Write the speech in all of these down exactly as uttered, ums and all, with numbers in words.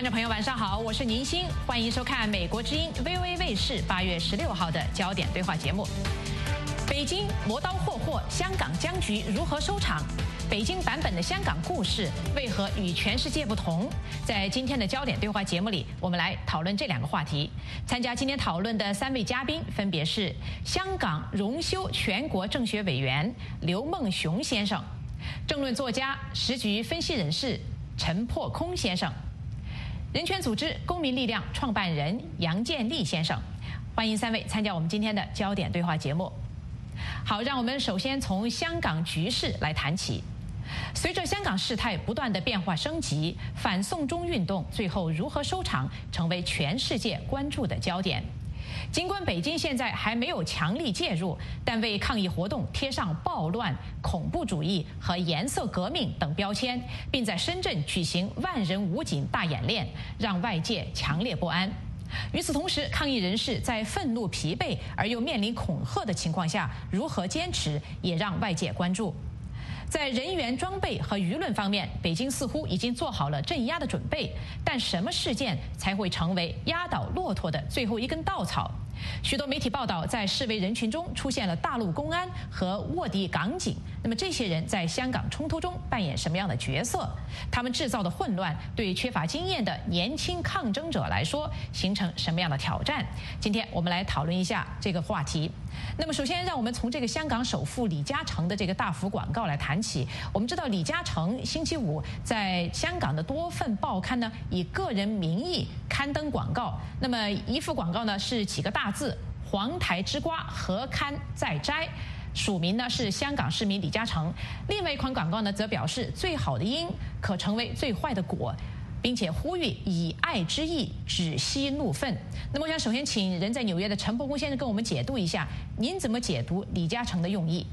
观众朋友，晚上好，我是宁欣，欢迎收看美国之音 V O A 卫视八月十六号的焦点对话节目。北京磨刀霍霍，香港僵局如何收场？北京版本的香港故事为何与全世界不同？在今天的焦点对话节目里，我们来讨论这两个话题。参加今天讨论的三位嘉宾分别是香港荣休全国政协委员刘梦熊先生、政论作家、时局分析人士陈破空先生、人权组织公民力量创办人杨建立先生。欢迎三位参加我们今天的焦点对话节目。好，让我们首先从香港局势来谈起。随着香港事态不断的变化升级，反送中运动最后如何收场，成为全世界关注的焦点。尽管北京现在还没有强力介入，但为抗议活动贴上暴乱、恐怖主义和颜色革命等标签，并在深圳举行万人武警大演练，让外界强烈不安。与此同时，抗议人士在愤怒、疲惫而又面临恐吓的情况下，如何坚持，也让外界关注。在人员装备和舆论方面，北京似乎已经做好了镇压的准备，但什么事件才会成为压倒骆驼的最后一根稻草？许多媒体报道，在示威人群中出现了大陆公安和卧底港警。那么这些人在香港冲突中扮演什么样的角色？他们制造的混乱对缺乏经验的年轻抗争者来说形成什么样的挑战？今天我们来讨论一下这个话题。那么首先让我们从这个香港首富李嘉诚的这个大幅广告来谈起。我们知道李嘉诚星期五在香港的多份报刊呢以个人名义刊登广告，那么一幅广告呢是几个大字黄台之瓜何堪再摘，署名呢是香港市民李嘉诚。另外一款广告呢则表示最好的因可成为最坏的果，并且呼吁以爱之意止息怒愤。那么我想首先请人在纽约的陈破空先生跟我们解读一下，您怎么解读李嘉诚的用意？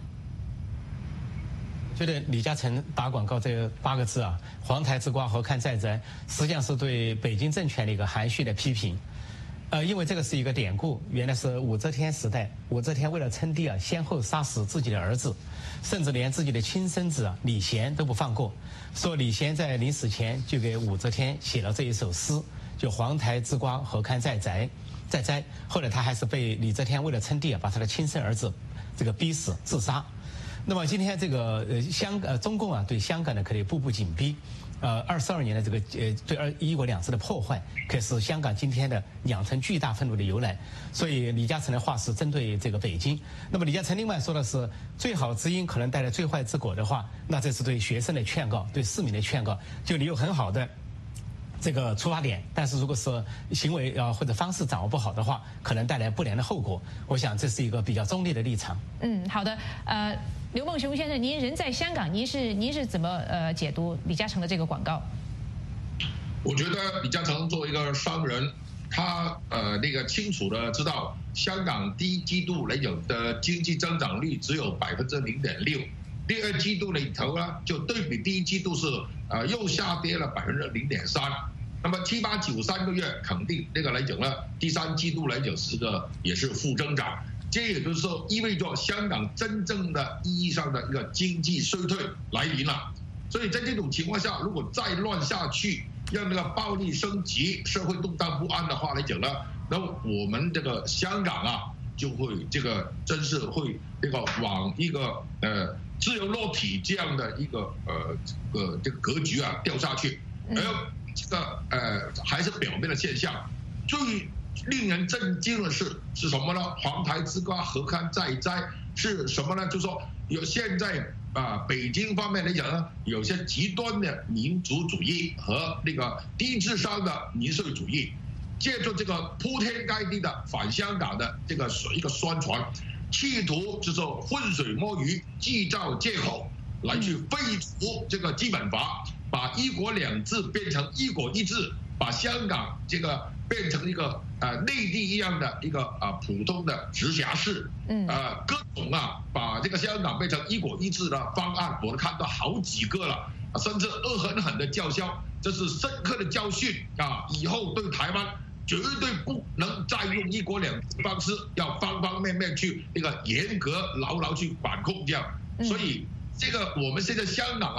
觉得李嘉诚打广告这八个字啊，黄台之瓜何堪再摘，实际上是对北京政权的一个含蓄的批评。呃，因为这个是一个典故，原来是武则天时代，武则天为了称帝啊，先后杀死自己的儿子，甚至连自己的亲生子啊李贤都不放过。说李贤在临死前就给武则天写了这一首诗，就黄台之瓜何堪再摘，再摘。后来他还是被李则天为了称帝啊，把他的亲生儿子这个逼死自杀。那么今天这个呃香呃中共啊对香港呢可以步步紧逼。呃，二十二年的这个呃对二一国两制的破坏，可是香港今天的养成巨大愤怒的由来。所以李嘉诚的话是针对这个北京。那么李嘉诚另外说的是，最好之因可能带来最坏之果的话，那这是对学生的劝告，对市民的劝告。就你有很好的这个出发点，但是如果是行为啊或者方式掌握不好的话，可能带来不良的后果。我想这是一个比较中立的立场。 嗯，好的，呃。刘梦熊先生，您人在香港，您是您是怎么呃解读李嘉诚的这个广告？ 我觉得李嘉诚作为一个商人，他呃那个清楚的知道，香港第一季度来讲的经济增长率只有百分之零点六，第二季度里头呢，就对比第一季度是呃又下跌了百分之零点三。那么七八九三个月肯定那个来讲呢，第三季度来讲是个也是负增长。这也就是说，意味着香港真正的意义上的一个经济衰退来临了。所以在这种情况下，如果再乱下去，让那个暴力升级、社会动荡不安的话来讲呢，那我们这个香港啊，就会这个真是会这个往一个呃自由落体这样的一个呃呃这个格局啊掉下去。而这个呃还是表面的现象，最令人震惊的是是什么呢？黄台之瓜何堪再摘是什么呢？就是说有现在啊、呃，北京方面来讲呢，有些极端的民族主义和那个低智商的民粹主义，借助这个铺天盖地的反香港的这个一个宣传，企图就是浑水摸鱼，制造借口来去废除这个基本法，把一国两制变成一国一制，把香港这个变成一个呃内地一样的一个啊、呃、普通的直辖市，嗯，呃各种啊把这个香港变成一国一制的方案，我都看到好几个了，甚至恶狠狠的叫嚣，这是深刻的教训啊！以后对台湾绝对不能再用一国两制方式，要方方面面去那个严格牢牢去管控这样。所以这个我们现在香港啊，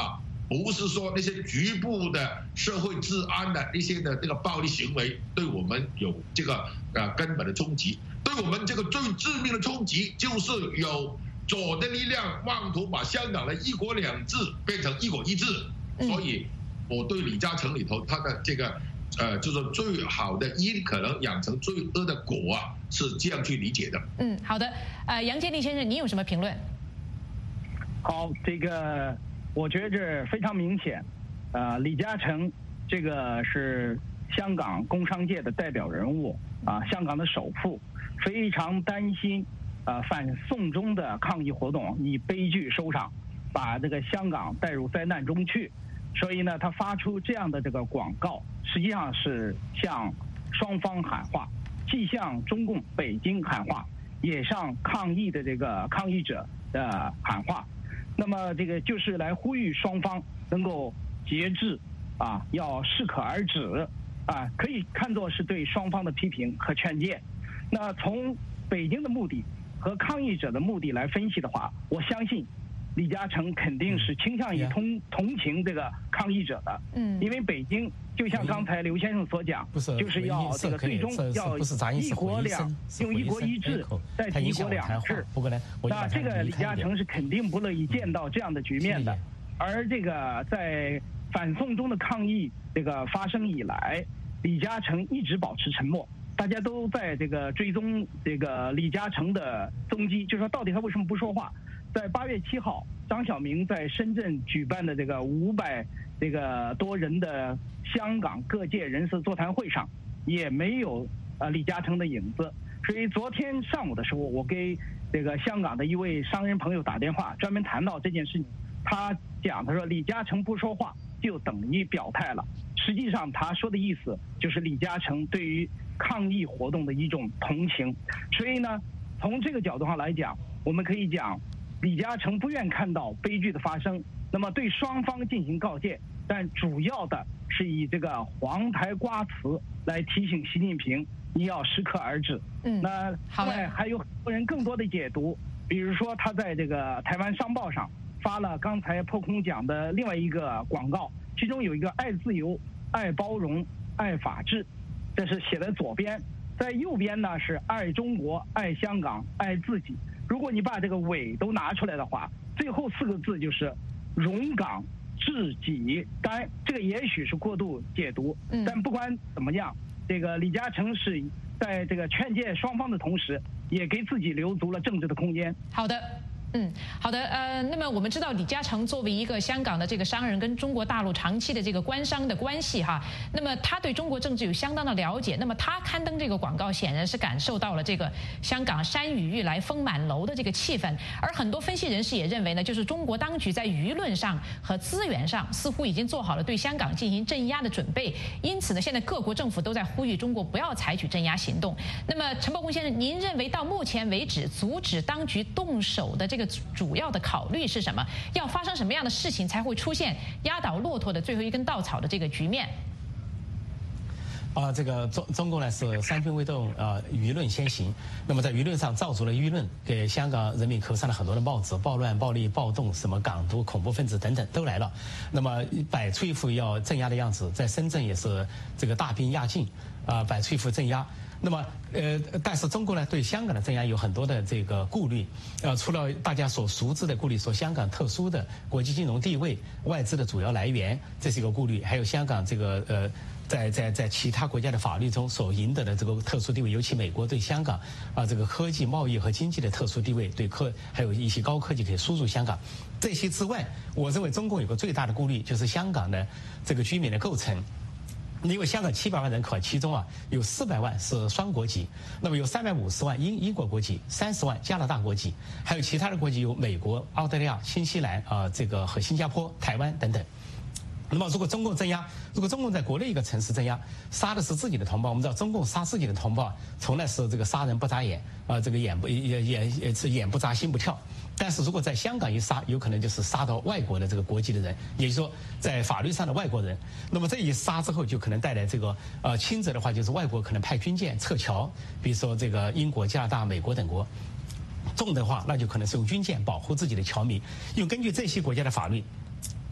不是说那些局部的社会治安的一些的这个暴力行为对我们有这个呃根本的冲击。对我们这个最致命的冲击，就是有左的力量妄图把香港的一国两制变成一国一制。所以，我对李嘉诚里头他的这个呃，就是最好的因可能养成最恶的果啊，是这样去理解的。 嗯，好的。呃，杨建立先生，您有什么评论？ 好，这个我觉着非常明显，呃，李嘉诚这个是香港工商界的代表人物啊，香港的首富，非常担心啊反送中的抗议活动以悲剧收场，把这个香港带入灾难中去，所以呢，他发出这样的这个广告，实际上是向双方喊话，既向中共北京喊话，也向抗议的这个抗议者的喊话。那么这个就是来呼吁双方能够节制啊，要适可而止啊，可以看作是对双方的批评和劝诫。那从北京的目的和抗议者的目的来分析的话，我相信李嘉诚肯定是倾向于同同情这个抗议者的，嗯，因为北京就像刚才刘先生所讲，就是要这个最终要一国两用一国一制代替一国两制。那这个李嘉诚是肯定不乐意见到这样的局面的。而这个在反送中的抗议这个发生以来，李嘉诚一直保持沉默。大家都在这个追踪这个李嘉诚的踪迹，就说到底他为什么不说话？在八月七号，张晓明在深圳举办的这个五百这个多人的香港各界人士座谈会上，也没有呃李嘉诚的影子。所以昨天上午的时候，我给这个香港的一位商人朋友打电话，专门谈到这件事情。他讲，他说李嘉诚不说话就等于表态了。实际上他说的意思就是李嘉诚对于抗议活动的一种同情。所以呢，从这个角度上来讲，我们可以讲李嘉诚不愿看到悲剧的发生，那么对双方进行告诫，但主要的是以这个黄台瓜词来提醒习近平你要适可而止。嗯，那另外还有很多人更多的解读，比如说他在这个台湾商报上发了刚才破空讲的另外一个广告，其中有一个爱自由、爱包容、爱法治，这是写在左边，在右边呢是爱中国、爱香港、爱自己。如果你把这个伪都拿出来的话，最后四个字就是荣港治己甘。这个也许是过度解读，但不管怎么样，这个李嘉诚是在这个劝诫双方的同时，也给自己留足了政治的空间。 好的。嗯，好的，呃，那么我们知道李嘉诚作为一个香港的这个商人，跟中国大陆长期的这个官商的关系哈，那么他对中国政治有相当的了解，那么他刊登这个广告，显然是感受到了这个香港山雨欲来风满楼的这个气氛，而很多分析人士也认为呢，就是中国当局在舆论上和资源上似乎已经做好了对香港进行镇压的准备，因此呢，现在各国政府都在呼吁中国不要采取镇压行动。那么陈伯公先生，您认为到目前为止，阻止当局动手的这个这个主要的考虑是什么？要发生什么样的事情才会出现压倒骆驼的最后一根稻草的这个局面？ 啊，这个中中共呢是三军未动，呃，舆论先行。那么在舆论上造足了舆论，给香港人民扣上了很多的帽子，暴乱、暴力、暴动，什么港独、恐怖分子等等都来了。那么摆出一副要镇压的样子，在深圳也是这个大兵压境，啊、呃，摆出一副镇压。那么，呃，但是中国呢对香港的镇压有很多的这个顾虑，呃，除了大家所熟知的顾虑，说香港特殊的国际金融地位、外资的主要来源，这是一个顾虑，还有香港这个呃，在在在其他国家的法律中所赢得的这个特殊地位，尤其美国对香港啊、呃、这个科技、贸易和经济的特殊地位，对科还有一些高科技可以输入香港。这些之外，我认为中共有个最大的顾虑，就是香港的这个居民的构成。因为香港七百万人口，其中啊有四百万是双国籍，那么有三百五十万英英国国籍，三十万加拿大国籍，还有其他的国籍有美国、澳大利亚、新西兰啊、呃、这个和新加坡、台湾等等。那么如果中共镇压，如果中共在国内一个城市镇压，杀的是自己的同胞，我们知道中共杀自己的同胞从来是这个杀人不眨眼啊、呃，这个眼不也也也是眼不眨心不跳。但是如果在香港一杀，有可能就是杀到外国的这个国籍的人，也就是说在法律上的外国人。那么这一杀之后，就可能带来这个呃轻则的话，就是外国可能派军舰撤侨，比如说这个英国、加拿大、美国等国；重的话，那就可能是用军舰保护自己的侨民。因为根据这些国家的法律，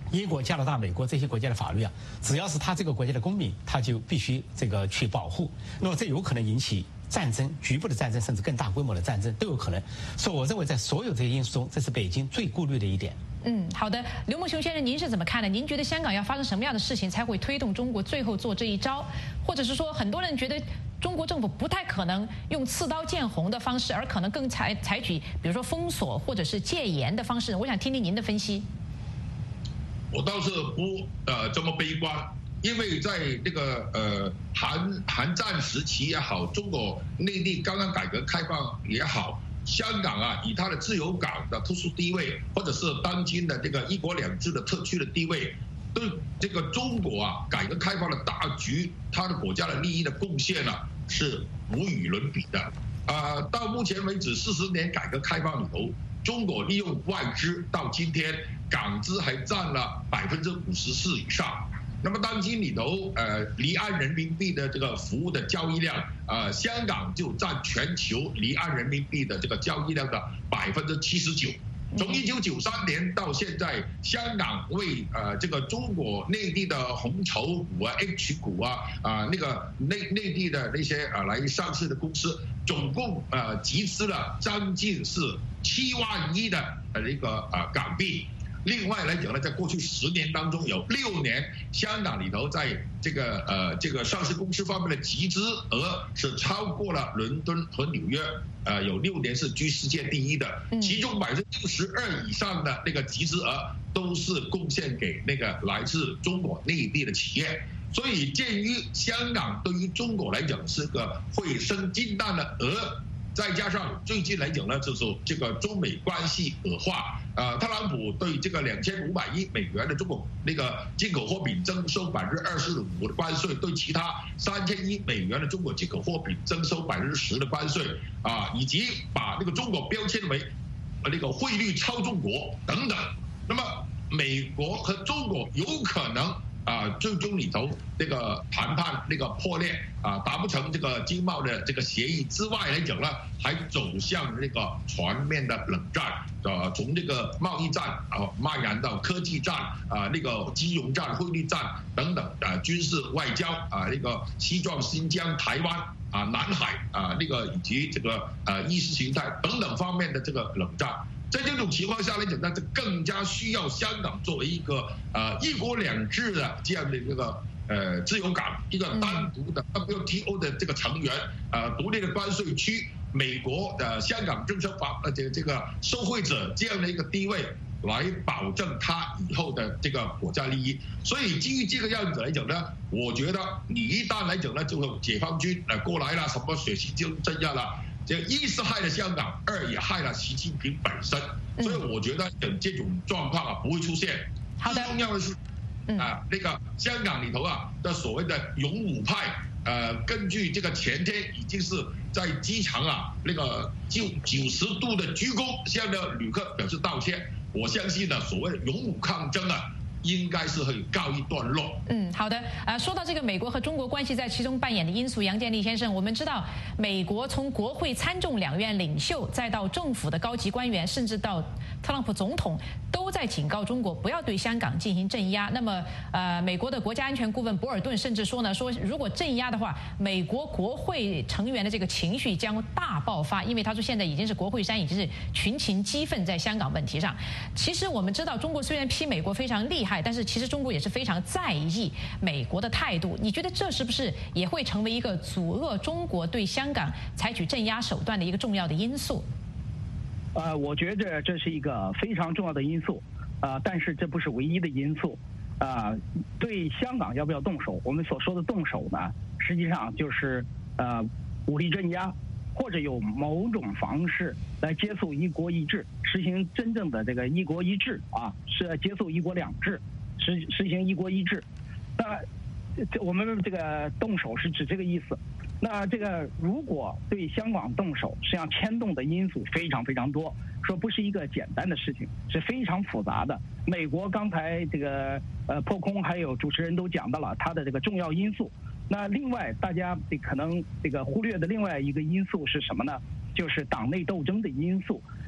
英国、加拿大、美国这些国家的法律啊，只要是他这个国家的公民，他就必须这个去保护。那么这有可能引起战争、局部的战争，甚至更大规模的战争都有可能。所以我认为，在所有这些因素中，这是北京最顾虑的一点。 嗯，好的，刘梦熊先生，您是怎么看的？您觉得香港要发生什么样的事情才会推动中国最后做这一招？或者是说，很多人觉得中国政府不太可能用刺刀见红的方式，而可能更采采取比如说封锁或者是戒严的方式？我想听听您的分析。 我倒是不呃这么悲观，因为在这个呃韩韩战时期也好，中国内地刚刚改革开放也好。香港啊，以它的自由港的特殊地位，或者是当今的这个一国两制的特区的地位，对这个中国啊改革开放的大局，它的国家的利益的贡献呢、啊，是无与伦比的。啊、呃，到目前为止四十年改革开放里头，中国利用外资到今天，港资还占了百分之五十四以上。那么当今里头，呃，离岸人民币的这个服务的交易量，呃，香港就占全球离岸人民币的这个交易量的百分之七十九。从一九九三年到现在，香港为呃这个中国内地的红筹股啊、H 股啊、啊、呃、那个内内地的那些呃来上市的公司，总共呃集资了将近是七万亿的呃一个呃港币。另外来讲呢，在过去十年当中，有六年香港里头在这个呃这个上市公司方面的集资额是超过了伦敦和纽约，呃有六年是居世界第一的，其中百分之六十二以上的那个集资额都是贡献给那个来自中国内地的企业。所以鉴于香港对于中国来讲是个会生金蛋的鹅。再加上最近来讲呢，就是这个中美关系恶化，呃，特朗普对这个两千五百亿美元的中国那个进口货品征收百分之二十五的关税，对其他三千亿美元的中国进口货品征收百分之十的关税，啊，以及把那个中国标签为那个汇率操纵国等等。那么美国和中国有可能。啊，最终里头这个谈判那个破裂啊，达不成这个经贸的这个协议之外来讲呢，还走向那个全面的冷战，呃，从这个贸易战啊蔓延到科技战啊，那个金融战、汇率战等等啊，军事外交啊，那个西藏、新疆、台湾啊、南海啊，那个以及这个呃意识形态等等方面的这个冷战。在这种情况下来讲，那就更加需要香港作为一个呃一国两制的这样的一个呃自由港，一个单独的 W T O 的这个成员，呃独立的关税区，美国的香港政策法呃这个这个受惠者这样的一个地位，来保证他以后的这个国家利益。所以基于这个样子来讲呢，我觉得你一旦来讲呢，就会解放军呃过来了，什么血腥就镇压了。这一是害了香港，二也害了习近平本身，所以我觉得等这种状况啊不会出现。 好的， 最重要的是，啊，那个香港里头啊的所谓的勇武派，呃，根据这个前天已经是在机场啊那个就九十度的鞠躬向的旅客表示道歉。我相信呢，所谓的勇武抗争啊。应该是会告一段落。 嗯，好的。呃，说到这个美国和中国关系在其中扮演的因素，杨建立先生，我们知道，美国从国会参众两院领袖，再到政府的高级官员，甚至到特朗普总统，都在警告中国不要对香港进行镇压。那么，呃，美国的国家安全顾问博尔顿甚至说呢，说如果镇压的话，美国国会成员的这个情绪将大爆发，因为他说现在已经是国会山已经是群情激愤在香港问题上。其实我们知道，中国虽然批美国非常厉害。但是其实中国也是非常在意美国的态度，你觉得这是不是也会成为一个阻遏中国对香港采取镇压手段的一个重要的因素？ 呃，我觉着这是一个非常重要的因素，呃，但是这不是唯一的因素。呃，对香港要不要动手？我们所说的动手呢，实际上就是呃武力镇压，或者有某种方式来结束一国一制，实行真正的这个一国一制啊，是结束一国两制，实实行一国一制。那这我们这个动手是指这个意思。那这个如果对香港动手，实际上牵动的因素非常非常多，说不是一个简单的事情，是非常复杂的。美国刚才这个呃破空还有主持人都讲到了它的这个重要因素。那另外大家可能这个忽略的另外一个因素是什么呢？就是党内斗争的因素。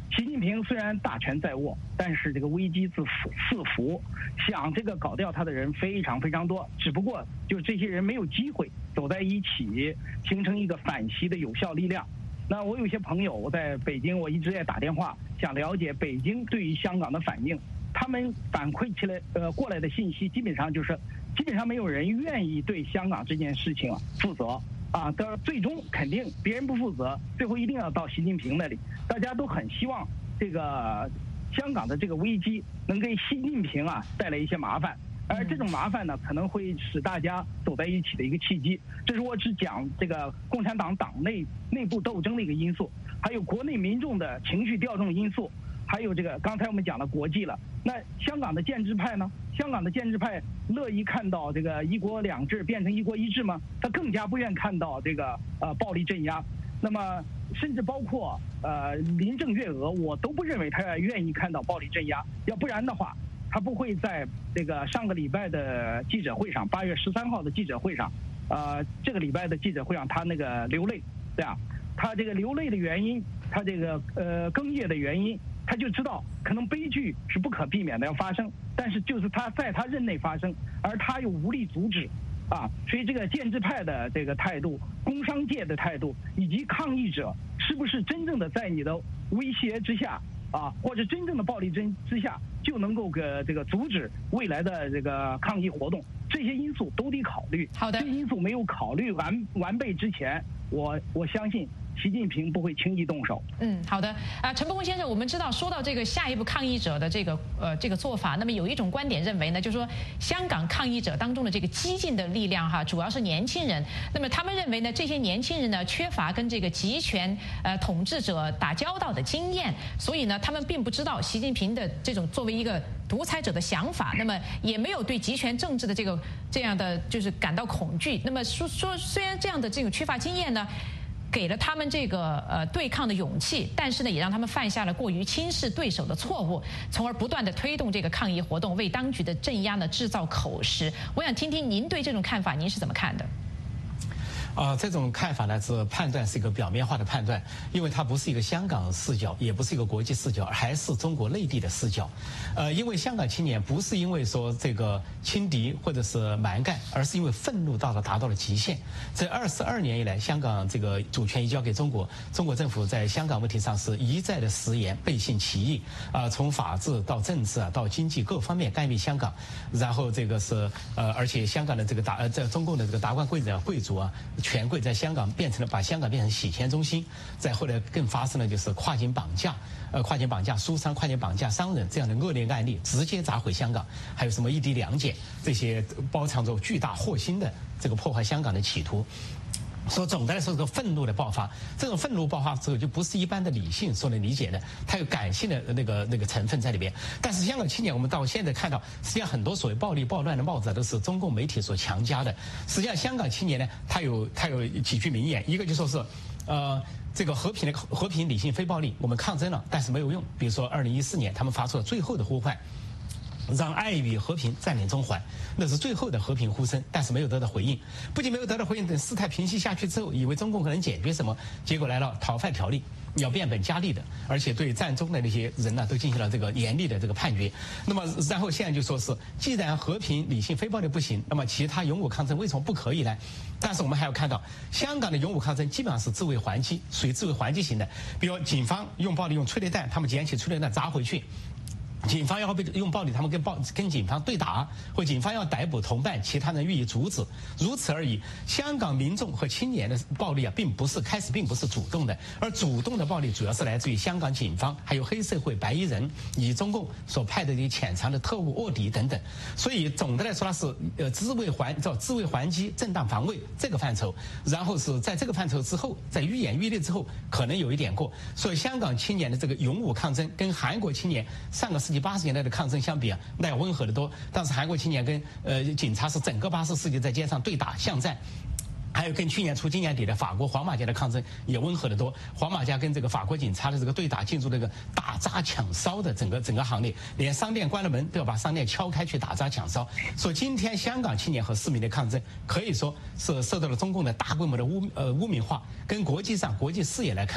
习近平虽然大权在握，但是这个危机自四伏，想这个搞掉他的人非常非常多，只不过就这些人没有机会走在一起，形成一个反习的有效力量。那我有些朋友我在北京，我一直在打电话，想了解北京对于香港的反应。他们反馈起来呃过来的信息，基本上就是，基本上没有人愿意对香港这件事情啊负责啊。到最终肯定别人不负责，最后一定要到习近平那里。大家都很希望这个香港的这个危机能给习近平啊带来一些麻烦。而这种麻烦呢，可能会使大家走在一起的一个契机。这是我只讲这个共产党党内内部斗争的一个因素，还有国内民众的情绪调动因素，还有这个刚才我们讲的国际了。那香港的建制派呢？香港的建制派乐意看到这个一国两制变成一国一制吗？他更加不愿看到这个呃暴力镇压。那么甚至包括呃林郑月娥，我都不认为他愿意看到暴力镇压。要不然的话，他不会在这个上个礼拜的记者会上，八月十三号的记者会上，呃，这个礼拜的记者会上，他那个流泪，对啊，他这个流泪的原因，他这个呃哽咽的原因，他就知道可能悲剧是不可避免的要发生，但是就是他在他任内发生，而他又无力阻止，啊，所以这个建制派的这个态度、工商界的态度以及抗议者，是不是真正的在你的威胁之下？啊，或者真正的暴力之之下，就能够给这个阻止未来的这个抗议活动，这些因素都得考虑。 好的， 这些因素没有考虑完完备之前，我我相信习近平不会轻易动手。 嗯，好的啊，陈伯公先生，我们知道说到这个下一步抗议者的这个呃这个做法，那么有一种观点认为呢，就是说香港抗议者当中的这个激进的力量哈，主要是年轻人。那么他们认为呢，这些年轻人呢缺乏跟这个集权呃统治者打交道的经验，所以呢他们并不知道习近平的这种作为一个独裁者的想法，那么也没有对集权政治的这个这样的就是感到恐惧。那么说说虽然这样的这种缺乏经验呢，给了他们这个呃对抗的勇气，但是呢，也让他们犯下了过于轻视对手的错误，从而不断的推动这个抗议活动，为当局的镇压呢制造口实。我想听听您对这种看法，您是怎么看的？ 啊、呃，这种看法呢是判断是一个表面化的判断，因为它不是一个香港视角，也不是一个国际视角，还是中国内地的视角。呃，因为香港青年不是因为说这个轻敌或者是蛮干，而是因为愤怒到了达到了极限。这二十二年以来，香港这个主权移交给中国，中国政府在香港问题上是一再的食言、背信弃义啊、呃，从法治到政治啊到经济各方面干预香港，然后这个是呃，而且香港的这个达呃在中共的这个达官贵人贵族啊。权贵在香港变成了把香港变成洗钱中心，再后来更发生了就是跨境绑架，呃，跨境绑架书商、跨境绑架商人这样的恶劣案例，直接砸毁香港。还有什么一地两检这些包藏着巨大祸心的这个破坏香港的企图。说总的来说，这个愤怒的爆发，这种愤怒爆发之后，就不是一般的理性所能理解的，它有感性的那个那个成分在里边。但是香港青年，我们到现在看到，实际上很多所谓暴力暴乱的帽子都是中共媒体所强加的。实际上，香港青年呢，他有他有几句名言，一个就说是，呃。这个和平的和平、理性、非暴力，我们抗争了，但是没有用。比如说，二零一四年，他们发出了最后的呼唤。让爱与和平占领中环，那是最后的和平呼声，但是没有得到回应。不仅没有得到回应，等事态平息下去之后，以为中共可能解决什么，结果来了逃犯条例，要变本加厉的，而且对战中的那些人呢，都进行了这个严厉的这个判决。那么，然后现在就说是，既然和平、理性、非暴力不行，那么其他勇武抗争为什么不可以呢？但是我们还要看到，香港的勇武抗争基本上是自卫还击，属于自卫还击型的。比如警方用暴力用催泪弹，他们捡起催泪弹砸回去。警方要被用暴力，他们跟暴跟警方对打，或警方要逮捕同伴，其他人予以阻止，如此而已。香港民众和青年的暴力啊，并不是开始并不是主动的，而主动的暴力主要是来自于香港警方，还有黑社会、白衣人以及中共所派的这些潜藏的特务、卧底等等。所以总的来说，它是呃自卫还叫自卫还击、正当防卫这个范畴，然后是在这个范畴之后，在愈演愈烈之后，可能有一点过。所以香港青年的这个勇武抗争，跟韩国青年上个世纪八十年代的抗争相比啊，那要温和得多。当时韩国青年跟呃警察是整个八十世纪在街上对打巷战。还有跟去年初今年底的法国黄马甲的抗争也温和得多，黄马甲跟这个法国警察的这个对打进入那个打砸抢烧的整个整个行列，连商店关了门都要把商店敲开去打砸抢烧。所以今天香港青年和市民的抗争可以说是受到了中共的大规模的污呃污名化，跟国际上国际视野来看。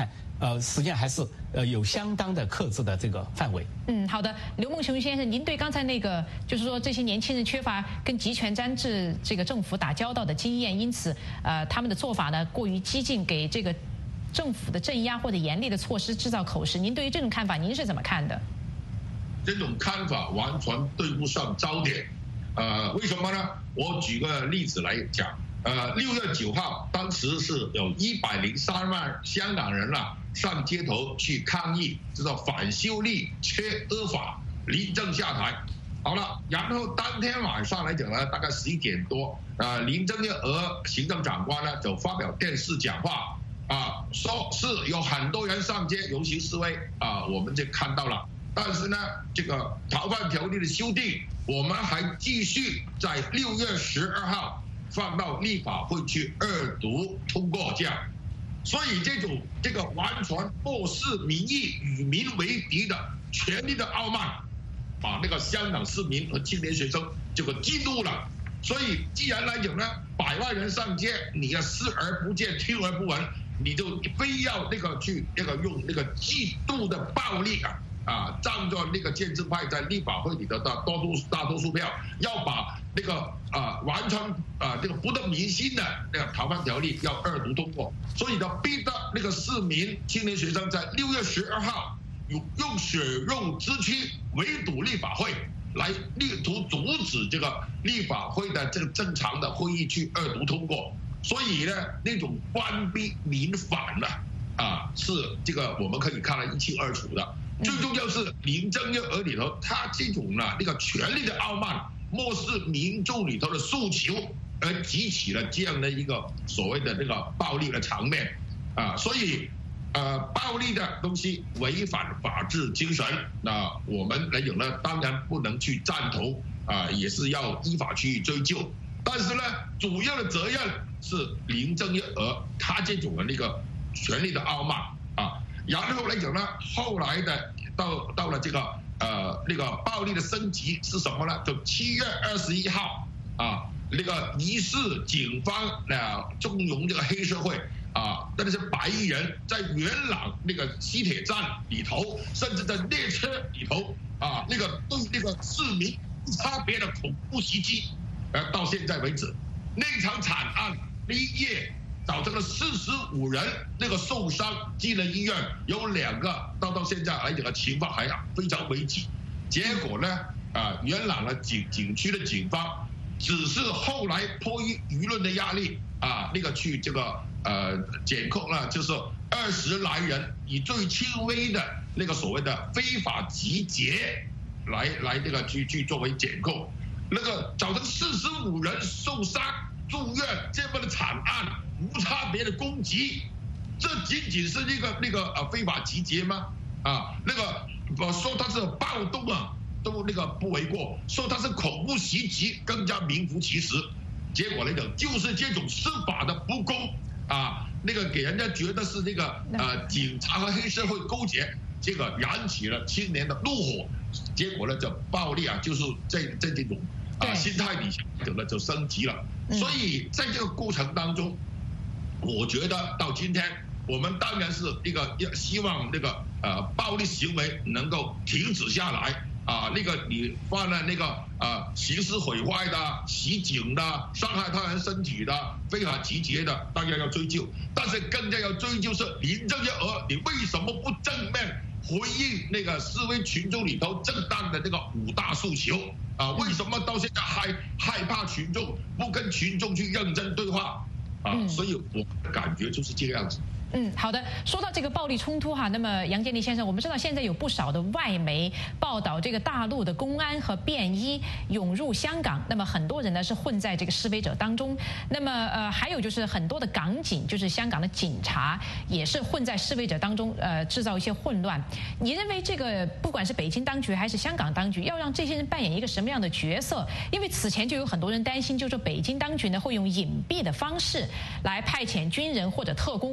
呃，实际上还是呃有相当的克制的这个范围。 嗯，好的，刘梦熊先生，您对刚才那个就是说这些年轻人缺乏跟集权专制这个政府打交道的经验，因此呃他们的做法呢过于激进，给这个政府的镇压或者严厉的措施制造口实。您对于这种看法，您是怎么看的？ 这种看法完全对不上焦点。呃，为什么呢？我举个例子来讲。呃，六月九号，当时是有一百零三万香港人啊上街头去抗议，这个反修例缺恶法，林郑下台。好了，然后当天晚上来讲呢，大概十一点多，呃，林郑月娥行政长官呢就发表电视讲话，啊，说是有很多人上街游行示威啊，我们就看到了。但是呢，这个逃犯条例的修订，我们还继续在六月十二号。放到立法会去二读通过，这样，所以这种这个完全漠视民意、与民为敌的权力的傲慢，把那个香港市民和青年学生这个激怒了。所以，既然来讲呢，百万人上街，你要视而不见、听而不闻，你就非要那个去那个用那个极度的暴力啊啊，仗着那个建制派在立法会里的大多数大多数票，要把那个啊完全啊这个不得民心的那个逃犯条例要二读通过，所以呢，逼得那个市民、青年学生在六月十二号用用血肉之躯围堵立法会，来力图阻止这个立法会的这个正常的会议去二读通过。所以呢，那种官逼民反呢，啊，是这个我们可以看得一清二楚的。最重要是林郑月娥里头，他这种呢那个权力的傲慢，漠视民众里头的诉求，而激起了这样的一个所谓的那个暴力的场面啊，所以呃暴力的东西违反法治精神，那我们来讲呢，当然不能去赞同啊，也是要依法去追究。但是呢，主要的责任是林郑月娥她这种的那个权力的傲慢啊。然后来讲呢，后来的到到了这个呃那个暴力的升级是什么呢？就七月二十一号啊，那个疑似警方呃纵容这个黑社会啊，那些白衣人在元朗那个西铁站里头，甚至在列车里头啊，那个对那个市民无差别的恐怖袭击，呃，到现在为止，那场惨案那一夜。造成了四十五人那个受伤进了医院，有两个到到现在来讲的情况还非常危急。结果呢，啊、呃，元朗的警警区的警方只是后来迫于舆论的压力啊，那个去这个呃检控了，就是二十来人以最轻微的那个所谓的非法集结来来那个去去作为检控，那个造成四十五人受伤住院这么的惨案。无差别的攻击，这仅仅是那个那个呃非法集结吗？啊，那个我说他是暴动啊，都那个不为过；说他是恐怖袭击，更加名副其实。结果来讲，就是这种司法的不公啊，那个给人家觉得是那个呃警察和黑社会勾结，这个燃起了青年的怒火。结果呢，就暴力啊，就是这这这种啊心态底下，整个就升级了。所以在这个过程当中。我觉得到今天，我们当然是一个要希望那个呃暴力行为能够停止下来啊，那个你犯了那个呃刑事毁坏的、袭警的、伤害他人身体的、非法集结的，当然要追究。但是更加要追究是林郑月娥，你为什么不正面回应那个示威群众里头正当的那个五大诉求啊？为什么到现在还害怕群众，不跟群众去认真对话？啊，所以我感觉就是这个样子。 嗯，好的。说到这个暴力冲突哈，那么杨建立先生，我们知道现在有不少的外媒报道这个大陆的公安和便衣涌入香港，那么很多人呢是混在这个示威者当中。那么呃，还有就是很多的港警，就是香港的警察，也是混在示威者当中，呃，制造一些混乱。你认为这个不管是北京当局还是香港当局，要让这些人扮演一个什么样的角色？因为此前就有很多人担心，就是北京当局呢会用隐蔽的方式来派遣军人或者特工混进香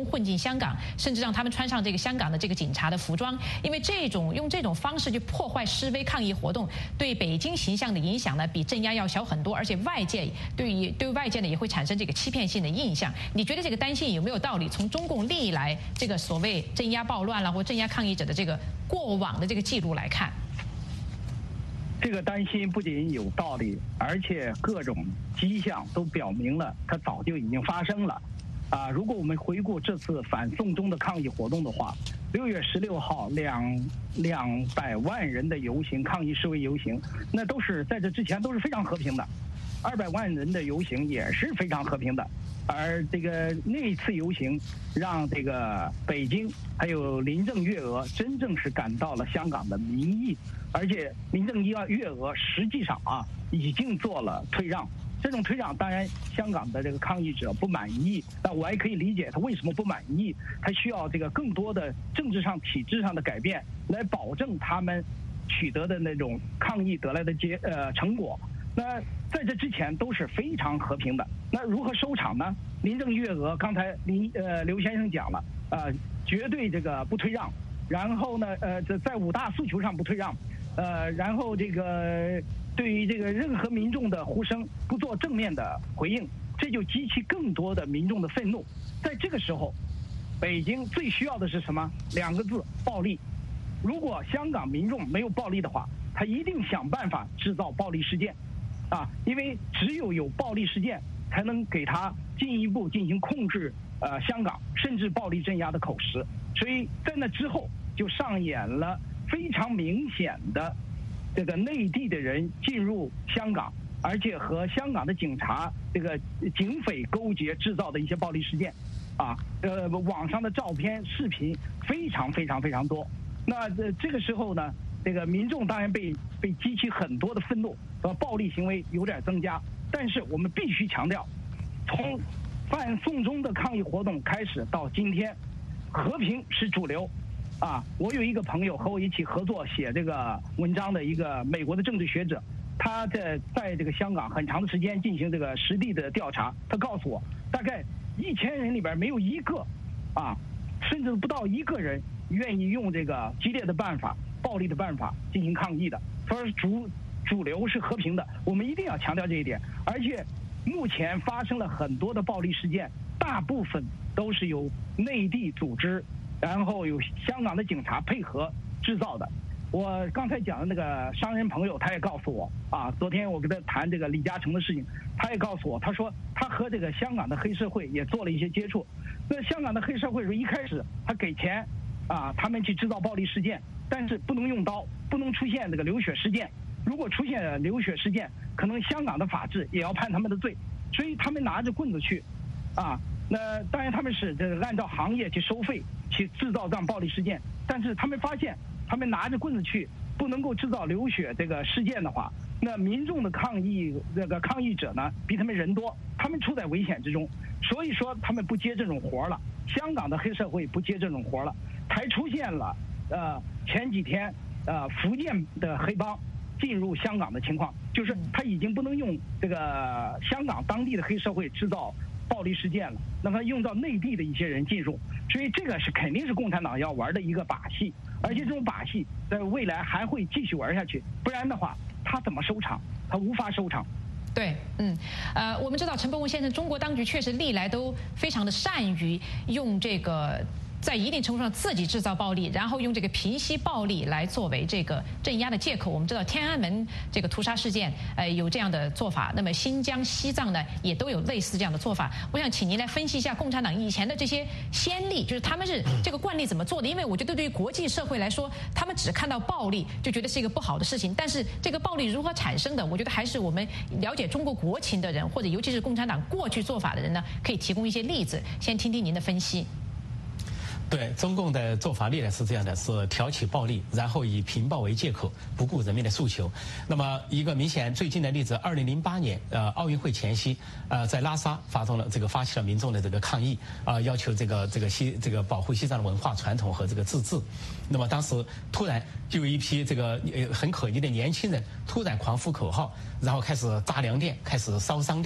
香港，甚至让他们穿上这个香港的这个警察的服装，因为这种用这种方式去破坏示威抗议活动，对北京形象的影响呢比镇压要小很多，而且外界对于对外界呢也会产生这个欺骗性的印象。你觉得这个担心有没有道理？从中共历来这个所谓镇压暴乱啦或镇压抗议者的这个过往的这个记录来看， 这个担心不仅有道理，而且各种迹象都表明了它早就已经发生了。啊，如果我们回顾这次反送中的抗议活动的话，六月十六号两两百万人的游行抗议示威游行，那都是在这之前都是非常和平的，二百万人的游行也是非常和平的。而这个那次游行让这个北京还有林郑月娥真正是感到了香港的民意，而且林郑月娥实际上啊已经做了退让。这种退让当然香港的这个抗议者不满意，但我也可以理解他为什么不满意，他需要这个更多的政治上体制上的改变来保证他们取得的那种抗议得来的结呃成果。那在这之前都是非常和平的，那如何收场呢？林郑月娥刚才林呃刘先生讲了，呃绝对这个不退让，然后呢呃在五大诉求上不退让，呃然后这个对于这个任何民众的呼声不做正面的回应，这就激起更多的民众的愤怒。在这个时候，北京最需要的是什么？两个字：暴力。如果香港民众没有暴力的话，他一定想办法制造暴力事件。啊，因为只有有暴力事件，才能给他进一步进行控制，呃，香港甚至暴力镇压的口实。所以在那之后，就上演了非常明显的这个内地的人进入香港，而且和香港的警察这个警匪勾结制造的一些暴力事件，啊，呃，网上的照片、视频非常非常非常多。那这这个时候呢，这个民众当然被被激起很多的愤怒。呃，暴力行为有点增加，但是我们必须强调，从反送中的抗议活动开始到今天，和平是主流。啊，我有一个朋友和我一起合作写这个文章的一个美国的政治学者，他在在这个香港很长的时间进行这个实地的调查，他告诉我，大概一千人里边没有一个，啊，甚至不到一个人愿意用这个激烈的办法、暴力的办法进行抗议的。他说主。主流是和平的，我们一定要强调这一点。而且，目前发生了很多的暴力事件，大部分都是由内地组织，然后有香港的警察配合制造的。我刚才讲的那个商人朋友，他也告诉我啊，昨天我跟他谈这个李嘉诚的事情，他也告诉我，他说他和这个香港的黑社会也做了一些接触。那香港的黑社会说一开始他给钱啊，他们去制造暴力事件，但是不能用刀，不能出现这个流血事件。如果出现流血事件，可能香港的法治也要判他们的罪，所以他们拿着棍子去，啊，那当然他们是这个按照行业去收费，去制造这样暴力事件，但是他们发现，他们拿着棍子去，不能够制造流血这个事件的话，那民众的抗议这个抗议者呢，比他们人多，他们处在危险之中，所以说他们不接这种活了。香港的黑社会不接这种活了，才出现了呃前几天呃福建的黑帮进入香港的情况，就是他已经不能用这个香港当地的黑社会制造暴力事件了，那么用到内地的一些人进入，所以这个是肯定是共产党要玩的一个把戏，而且这种把戏在未来还会继续玩下去，不然的话他怎么收场？他无法收场。 对，嗯，呃，我们知道陈伯文先生，中国当局确实历来都非常的善于用这个。在一定程度上自己制造暴力，然后用这个平息暴力来作为这个镇压的借口。我们知道天安门这个屠杀事件，呃，有这样的做法。那么新疆、西藏呢，也都有类似这样的做法。我想请您来分析一下共产党以前的这些先例，就是他们是这个惯例怎么做的？因为我觉得对于国际社会来说，他们只看到暴力就觉得是一个不好的事情，但是这个暴力如何产生的，我觉得还是我们了解中国国情的人，或者尤其是共产党过去做法的人呢，可以提供一些例子。先听听您的分析。 对，中共的做法历来是这样的，是挑起暴力，然后以平暴为借口，不顾人民的诉求。那么一个明显最近的例子，二零零八年呃奥运会前夕，呃在拉萨发动了这个发起了民众的这个抗议，啊、呃、要求这个这个西这个保护西藏的文化传统和这个自治。那么当时突然就有一批这个呃很可疑的年轻人突然狂呼口号，然后开始炸粮店，开始烧商店。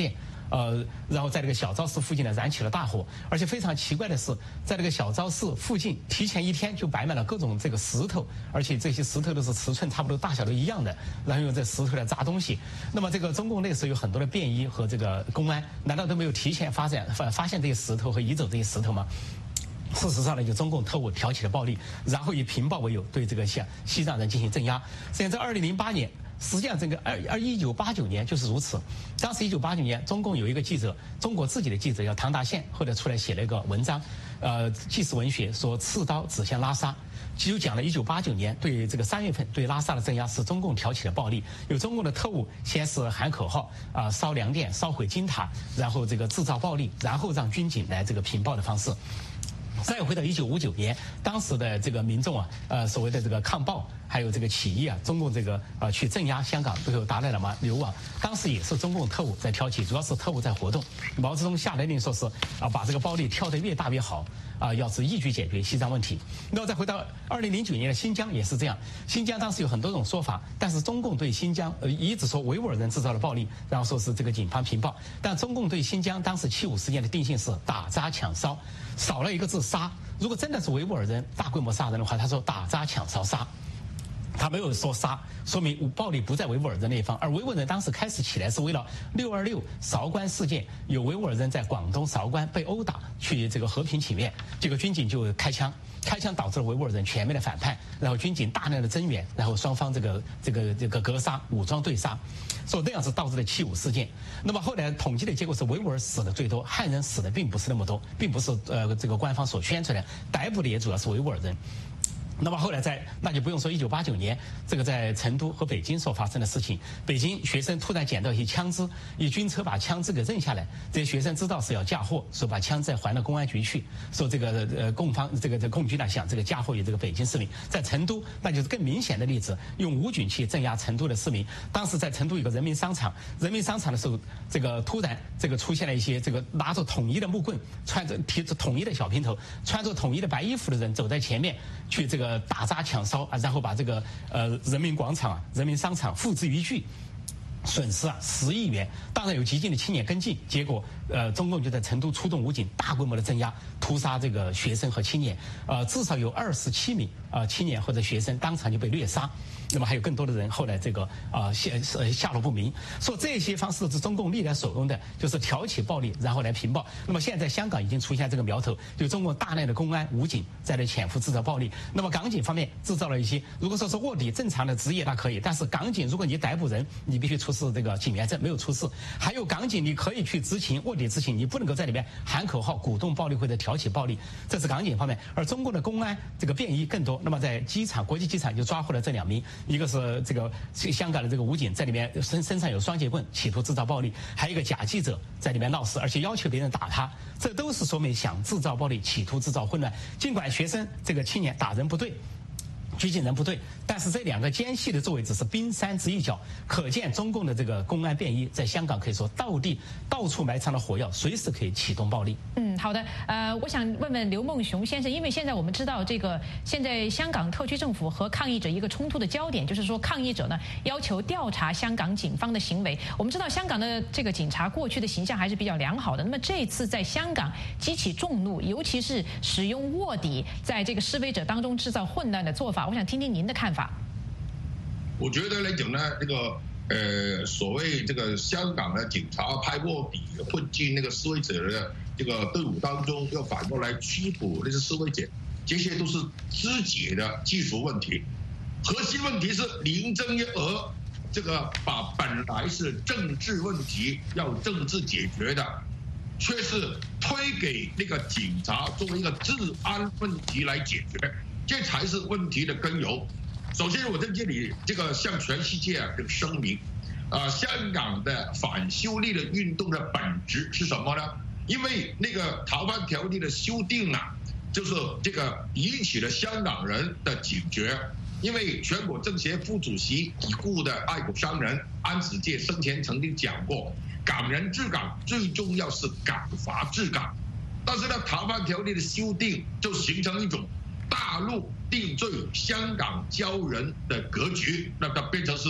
呃，然后在这个小昭寺附近呢燃起了大火，而且非常奇怪的是，在这个小昭寺附近提前一天就摆满了各种这个石头，而且这些石头都是尺寸差不多大小都一样的，然后用这石头来砸东西。那么这个中共那时候有很多的便衣和这个公安，难道都没有提前发现发发现这些石头和移走这些石头吗？事实上呢，就中共特务挑起了暴力，然后以平暴为由对这个西西藏人进行镇压。实际上在二零零八年，实际上这个二二一九八九年就是如此。当时一九八九年，中共有一个记者，中国自己的记者叫唐达宪，后来出来写了一个文章，呃，纪实文学说刺刀指向拉萨。就讲了一九八九年对这个三月份对拉萨的镇压是中共挑起的暴力，有中共的特务先是喊口号啊、呃，烧粮店、烧毁金塔，然后这个制造暴力，然后让军警来这个平暴的方式。再回到一九五九年，当时的这个民众啊，呃，所谓的这个抗暴，还有这个起义啊，中共这个呃去镇压香港，最后达赖喇嘛流亡，当时也是中共特务在挑起，主要是特务在活动。毛泽东下了令说是啊，把这个暴力挑得越大越好啊，要是一举解决西藏问题。那么再回到二零零九年的新疆也是这样，新疆当时有很多种说法，但是中共对新疆呃一直说维吾尔人制造了暴力，然后说是这个警方平暴，但中共对新疆当时七五事件的定性是打砸抢烧，少了一个字杀。如果真的是维吾尔人大规模杀人的话，他说打砸抢烧杀，他没有说杀，说明暴力不在维吾尔人那一方。而维吾尔人当时开始起来是为了六二六韶关事件，有维吾尔人在广东韶关被殴打，去这个和平请愿，这个军警就开枪，开枪导致了维吾尔人全面的反叛，然后军警大量的增援，然后双方这个这个这个格杀，武装对杀，所以这样子导致了七五事件。那么后来统计的结果是维吾尔死的最多，汉人死的并不是那么多，并不是呃这个官方所宣传的，逮捕的也主要是维吾尔人。那么后来在那就不用说，一九八九年这个在成都和北京所发生的事情，北京学生突然捡到一些枪支，以军车把枪支给扔下来，这些学生知道是要嫁祸，说把枪再还到公安局去，说这个呃共方这个这共军呢想这个嫁祸于这个北京市民。在成都那就是更明显的例子，用武警去镇压成都的市民。当时在成都有个人民商场，人民商场的时候，这个突然这个出现了一些这个拿着统一的木棍，穿着提着统一的小平头，穿着统一的白衣服的人走在前面去这个打砸抢烧啊，然后把这个呃人民广场啊、人民商场付之一炬，损失啊十亿元。当然有激进的青年跟进，结果呃中共就在成都出动武警，大规模的镇压，屠杀这个学生和青年，呃至少有二十七名啊、呃、青年或者学生当场就被虐杀。那么还有更多的人后来这个啊下呃下落不明。说这些方式是中共历来所用的，就是挑起暴力，然后来平暴。那么现在香港已经出现这个苗头，就中国大量的公安武警在这潜伏制造暴力。那么港警方面制造了一些，如果说是卧底正常的职业那可以，但是港警如果你逮捕人，你必须出示这个警员证，没有出示。还有港警你可以去执勤卧底执勤，你不能够在里面喊口号、鼓动暴力或者挑起暴力，这是港警方面。而中国的公安这个便衣更多。那么在机场、国际机场就抓获了这两名。一个是这个香港的这个武警在里面身身上有双节棍，企图制造暴力；还有一个假记者在里面闹事，而且要求别人打他，这都是说明想制造暴力，企图制造混乱。尽管学生这个青年打人不对，拘禁人不对，但是这两个奸细的作为只是冰山之一角，可见中共的这个公安便衣在香港可以说到地到处埋藏了火药，随时可以启动暴力。 嗯，好的，呃，我想问问刘梦熊先生，因为现在我们知道这个现在香港特区政府和抗议者一个冲突的焦点，就是说抗议者呢要求调查香港警方的行为。我们知道香港的这个警察过去的形象还是比较良好的，那么这一次在香港激起众怒，尤其是使用卧底在这个示威者当中制造混乱的做法，我想听听您的看法。 我觉得来讲呢，这个呃，所谓这个香港的警察派卧底混进那个示威者的这个队伍当中，要反过来拘捕那些示威者，这些都是肢解的技术问题。核心问题是林郑月娥这个把本来是政治问题要政治解决的，却是推给那个警察作为一个治安问题来解决，这才是问题的根由。首先，我在这里这个向全世界啊这个声明，啊，香港的反修例的运动的本质是什么呢？因为那个逃犯条例的修订啊，就是这个引起了香港人的警觉。因为全国政协副主席已故的爱国商人安子介生前曾经讲过，港人治港最重要是港法治港。但是呢，逃犯条例的修订就形成一种大陆定罪、香港交人的格局，那它变成是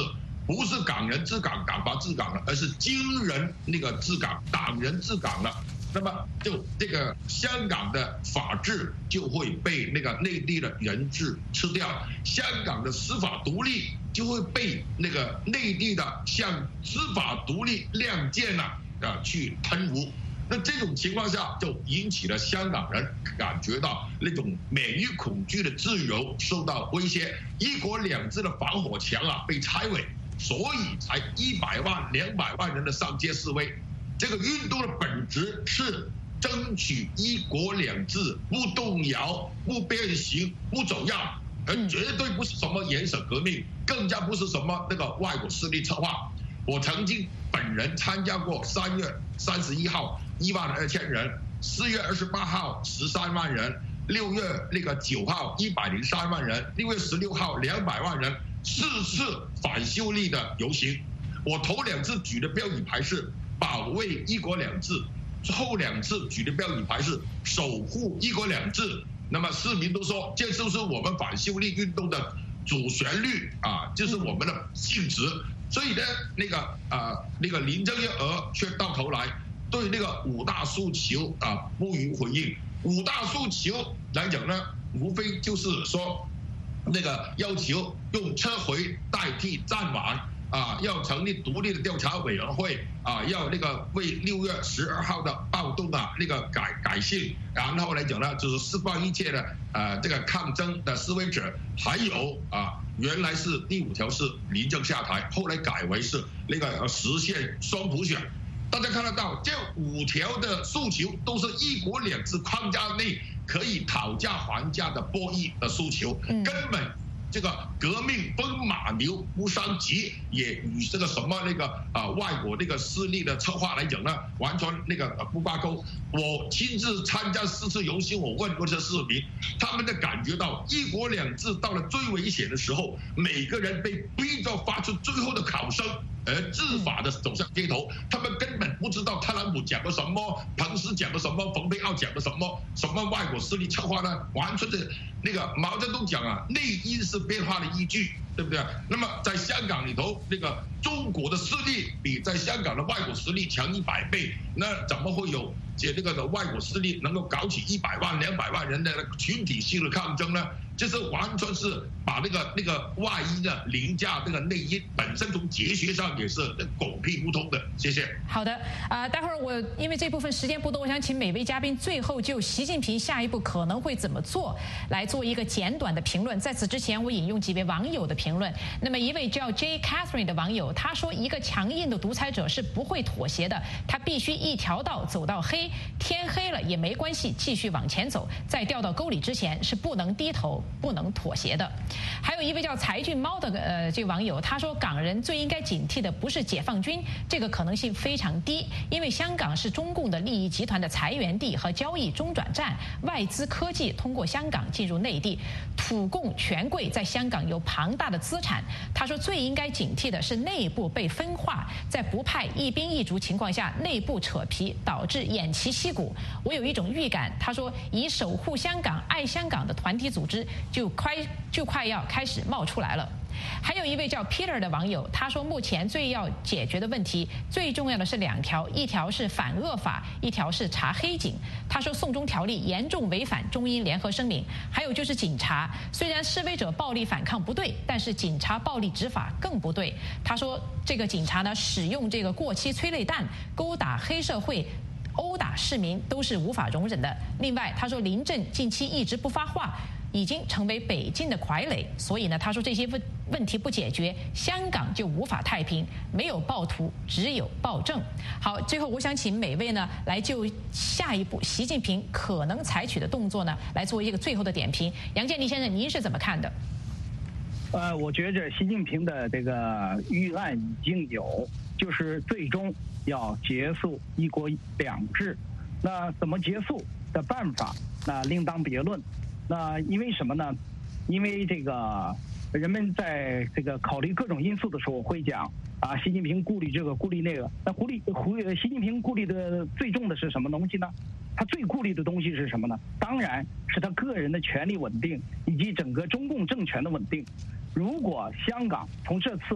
不是港人治港、港法治港了，而是军人那个治港、党人治港了。那么就这个香港的法治就会被那个内地的人治吃掉，香港的司法独立就会被那个内地的像司法独立亮剑呐啊去吞吴。那这种情况下，就引起了香港人感觉到那种免于恐惧的自由受到威胁，一国两制的防火墙啊被拆毁，所以才一百万、两百万人的上街示威。这个运动的本质是争取一国两制不动摇、不变形、不走样，而绝对不是什么颜色革命，更加不是什么那个外国势力策划。我曾经本人参加过三月三十一号一万二千人，四月二十八号十三万人，六月那个九号一百零三万人，六月十六号两百万人，四次反修例的游行。我头两次举的标语牌是保卫一国两制，后两次举的标语牌是守护一国两制。那么市民都说，这就是我们反修例运动的主旋律啊，这是我们的性质。所以呢，那个呃，那个林郑月娥却到头来对那个五大诉求啊不予回应。五大诉求来讲呢，无非就是说，那个要求用撤回代替暂缓啊，要成立独立的调查委员会啊，要那个为六月十二号的暴动啊那个改改姓，然后来讲呢，就是释放一切的呃这个抗争的示威者，还有啊。原来是第五条是林郑下台，后来改为是那个实现双普选。大家看得到，这五条的诉求都是一国两制框架内可以讨价还价的博弈的诉求，根本这个革命风马牛不相及，也与这个什么那个啊外国那个势力的策划来讲呢，完全那个不挂钩。我亲自参加四次游行，我问过这市民，他们的感觉到一国两制到了最危险的时候，每个人被逼着发出最后的考声，而自发的走上街头。他们根本不知道特朗普讲了什么，彭斯讲了什么，蓬佩奥讲了什么，什么外国势力策划呢？完全是那个毛泽东讲啊，内因是变化的依据，对不对？那么在香港里头，那个中国的势力比在香港的外国势力强一百倍，那怎么会有这那个的外国势力能够搞起一百万、两百万人的群体性的抗争呢？就是完全是把那个那个外因呢凌驾那个内因，本身从哲学上也是狗屁不通的。谢谢。 好的，啊、呃，待会儿我因为这部分时间不多，我想请每位嘉宾最后就习近平下一步可能会怎么做来做一个简短的评论。在此之前，我引用几位网友的评论。那么一位叫 J Catherine 的网友，他说：“一个强硬的独裁者是不会妥协的，他必须一条道走到黑，天黑了也没关系，继续往前走，在掉到沟里之前是不能低头。”不能妥协的。还有一位叫才俊猫的呃这个网友，他说港人最应该警惕的不是解放军，这个可能性非常低，因为香港是中共的利益集团的财源地和交易中转站，外资科技通过香港进入内地，土共权贵在香港有庞大的资产。他说最应该警惕的是内部被分化，在不派一兵一卒情况下内部扯皮，导致偃旗息鼓。我有一种预感，他说以守护香港爱香港的团体组织就快就快要开始冒出来了。还有一位叫 Peter 的网友，他说目前最要解决的问题最重要的是两条，一条是反恶法，一条是查黑警。他说送中条例严重违反中英联合声明。还有就是警察，虽然示威者暴力反抗不对，但是警察暴力执法更不对。他说这个警察呢使用这个过期催泪弹勾打黑社会，殴打市民都是无法容忍的。另外他说林郑近期一直不发话，已经成为北京的傀儡，所以呢，他说这些问问题不解决，香港就无法太平，没有暴徒，只有暴政。好，最后我想请每位呢来就下一步习近平可能采取的动作呢来做一个最后的点评。杨建立先生，您是怎么看的？ 呃，我觉着习近平的这个预案已经有，就是最终要结束一国两制。那怎么结束的办法，那另当别论。那因为什么呢？因为这个人们在这个考虑各种因素的时候会讲啊，习近平顾虑这个顾虑那个。那顾虑顾习近平顾虑的最重的是什么东西呢？他最顾虑的东西是什么呢？当然是他个人的权力稳定以及整个中共政权的稳定。如果香港从这次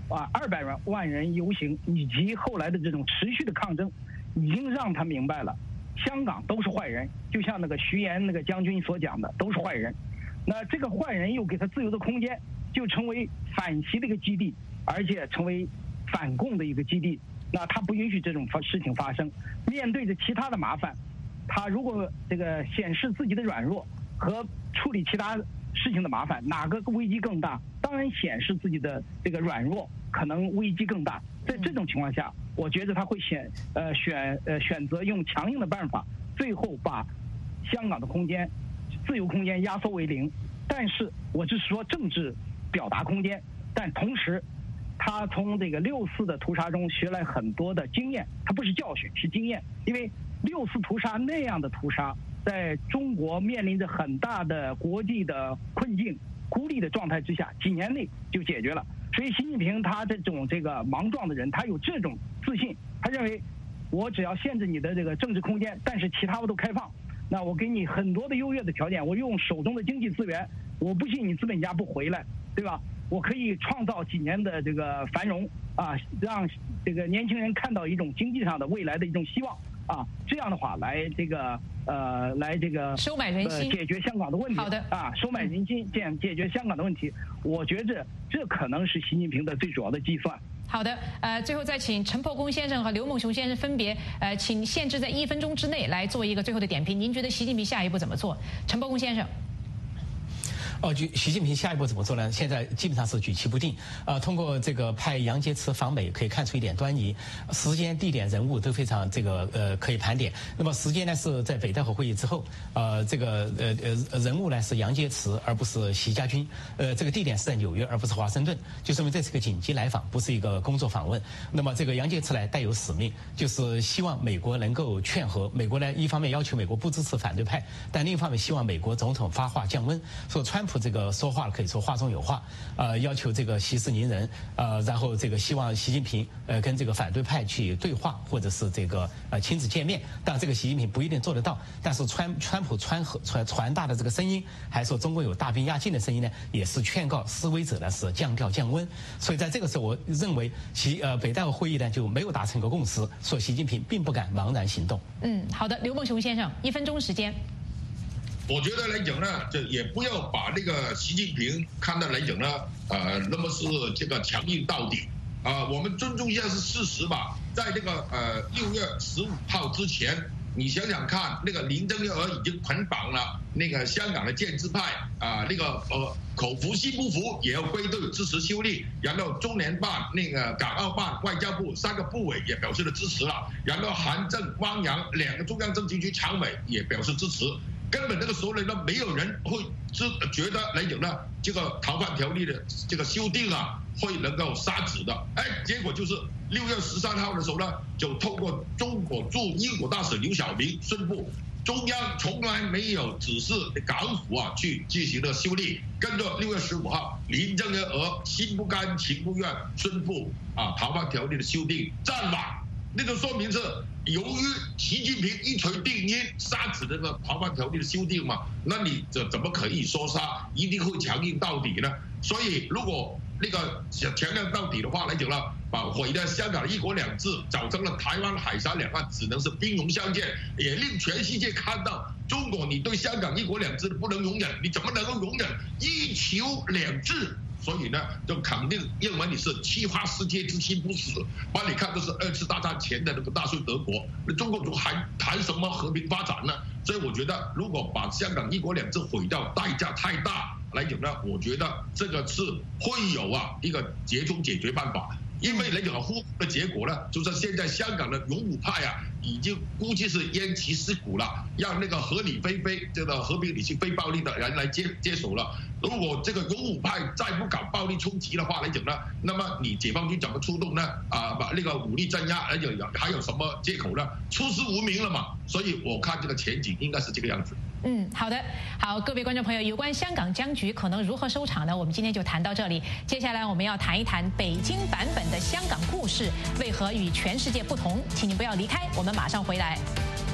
啊二百万万人游行以及后来的这种持续的抗争，已经让他明白了，香港都是坏人，就像那个徐延那个将军所讲的，都是坏人。那这个坏人又给他自由的空间，就成为反袭的一个基地，而且成为反共的一个基地。那他不允许这种事情发生。面对着其他的麻烦，他如果这个显示自己的软弱和处理其他事情的麻烦，哪个危机更大？当然显示自己的这个软弱，可能危机更大。在这种情况下，我觉得他会选呃选呃选择用强硬的办法，最后把香港的空间、自由空间压缩为零。但是我只是说政治表达空间，但同时他从这个六四的屠杀中学来很多的经验，他不是教训，是经验。因为六四屠杀那样的屠杀，在中国面临着很大的国际的困境、孤立的状态之下，几年内就解决了。所以习近平他这种这个莽撞的人，他有这种自信，他认为我只要限制你的这个政治空间，但是其他我都开放，那我给你很多的优越的条件，我用手中的经济资源，我不信你资本家不回来，对吧？我可以创造几年的这个繁荣啊，让这个年轻人看到一种经济上的未来的一种希望啊，这样的话来这个呃来这个收买人心、 呃，解决香港的问题。 好的啊，收买人心，解解决香港的问题，我觉着这可能是习近平的最主要的计算。 好的，呃，最后再请陈破公先生和刘梦熊先生分别，呃，请限制在一分钟之内来做一个最后的点评。您觉得习近平下一步怎么做？陈破公先生。 哦，就习近平下一步怎么做呢？现在基本上是举棋不定。呃，通过这个派杨洁篪访美，可以看出一点端倪。时间、地点、人物都非常这个呃可以盘点。那么时间呢是在北戴河会议之后，呃，这个呃呃人物呢是杨洁篪，而不是习家军。呃，这个地点是在纽约，而不是华盛顿，就说明这是个紧急来访，不是一个工作访问。那么这个杨洁篪呢带有使命，就是希望美国能够劝和。美国呢一方面要求美国不支持反对派，但另一方面希望美国总统发话降温，说川普这个说话可以说话中有话，呃，要求这个息事宁人，呃，然后这个希望习近平呃跟这个反对派去对话，或者是这个呃亲自见面。当然，这个习近平不一定做得到，但是川川普传和传传达的这个声音，还说中国有大兵压境的声音呢，也是劝告示威者呢是降调降温。所以在这个时候，我认为习呃北戴河会议呢就没有达成个共识，说习近平并不敢茫然行动。 嗯，好的，刘梦熊先生，一分钟时间。 我觉得来讲呢，这也不要把那个习近平看到来讲呢，呃，那么是这个强硬到底啊、呃，我们尊重一下是事实吧。在那个呃六月十五号之前，你想想看，那个林郑月娥已经捆绑了那个香港的建制派啊、呃，那个呃口服心不服也要归队支持修例，然后中联办、那个港澳办、外交部三个部委也表示了支持了，然后韩正、汪洋两个中央政治局常委也表示支持。根本那个时候呢，没有人会知觉得来讲呢，这个逃犯条例的这个修订啊，会能够杀止的。哎，结果就是六月十三号的时候呢，就透过中国驻英国大使刘晓明宣布，中央从来没有指示港府啊去进行了修例。跟着六月十五号，林郑月娥心不甘情不愿宣布啊逃犯条例的修订暂缓，那就说明是。由于习近平一锤定音杀止这个逃犯条例的修订嘛，那你怎怎么可以说杀？一定会强硬到底呢？所以如果那个强强硬到底的话来讲了，把毁了香港的一国两制，造成了台湾海峡两岸只能是兵戎相见，也令全世界看到中国你对香港一国两制不能容忍，你怎么能够容忍一球两制？所以呢，就肯定认为你是欺花世界之心不死，把你看作是二次大战前的那个纳粹德国，那中国还谈什么和平发展呢？所以我觉得，如果把香港一国两制毁掉，代价太大来讲呢，我觉得这个是会有啊一个折中解决办法。因为来讲呼的结果呢，就是现在香港的勇武派啊，已经估计是偃旗息鼓了，让那个合理非非这个和平理性非暴力的人来接接手了。如果这个勇武派再不搞暴力冲击的话来讲呢，那么你解放军怎么出动呢？啊，把那个武力镇压，而且还有什么借口呢？出师无名了嘛。所以我看这个前景应该是这个样子。 嗯，好的，好，各位观众朋友，有关香港僵局可能如何收场呢？我们今天就谈到这里。接下来我们要谈一谈北京版本的香港故事为何与全世界不同，请您不要离开，我们马上回来。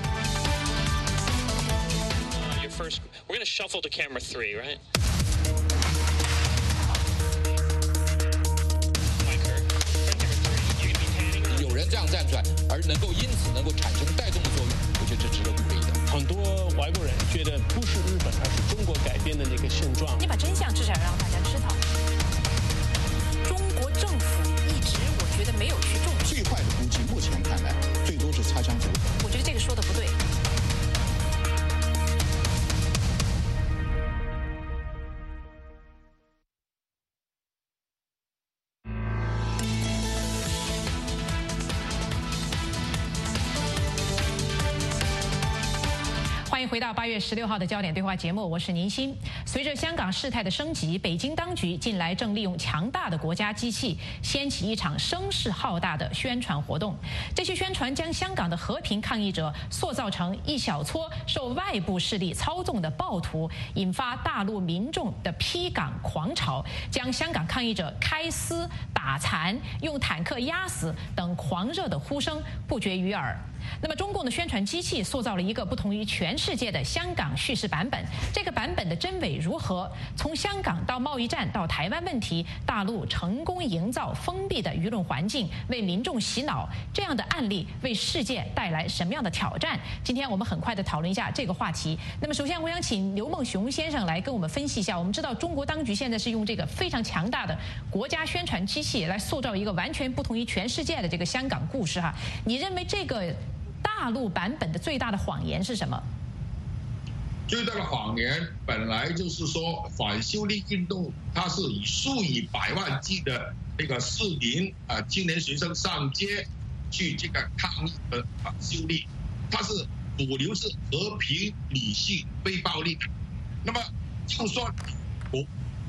Uh, your first, we're going to shuffle to camera three, right? Mike Kerr. 这样站出来，而能够因此能够产生带动的作用，我觉得这值得鼓励的。 很多外国人觉得不是日本，而是中国改变的那个现状。 你把真相至少让大家知道。中国政府一直我觉得没有去重视。 最坏的估计，目前看来最多是擦枪走火。 我觉得这个说的不对。欢迎回到八月十六号的焦点对话节目，我是宁鑫。随着香港事态的升级，北京当局近来正利用强大的国家机器，掀起一场声势浩大的宣传活动。这些宣传将香港的和平抗议者塑造成一小撮受外部势力操纵的暴徒，引发大陆民众的批港狂潮，将香港抗议者开撕、打残、用坦克压死等狂热的呼声不绝于耳。那么，中共的宣传机器塑造了一个不同于全世界的香港叙事版本。这个版本的真伪如何？从香港到贸易战到台湾问题，大陆成功营造封闭的舆论环境，为民众洗脑。这样的案例为世界带来什么样的挑战？今天我们很快的讨论一下这个话题。那么，首先我想请刘梦熊先生来跟我们分析一下。我们知道，中国当局现在是用这个非常强大的国家宣传机器来塑造一个完全不同于全世界的这个香港故事哈。你认为这个大陆版本的最大的谎言是什么？ 最大的谎言本来就是说，反修例运动它是以数以百万计的那个市民啊、呃、青年学生上街去这个抗议和反修例，它是主流是和平、理性、非暴力的。那么就算我。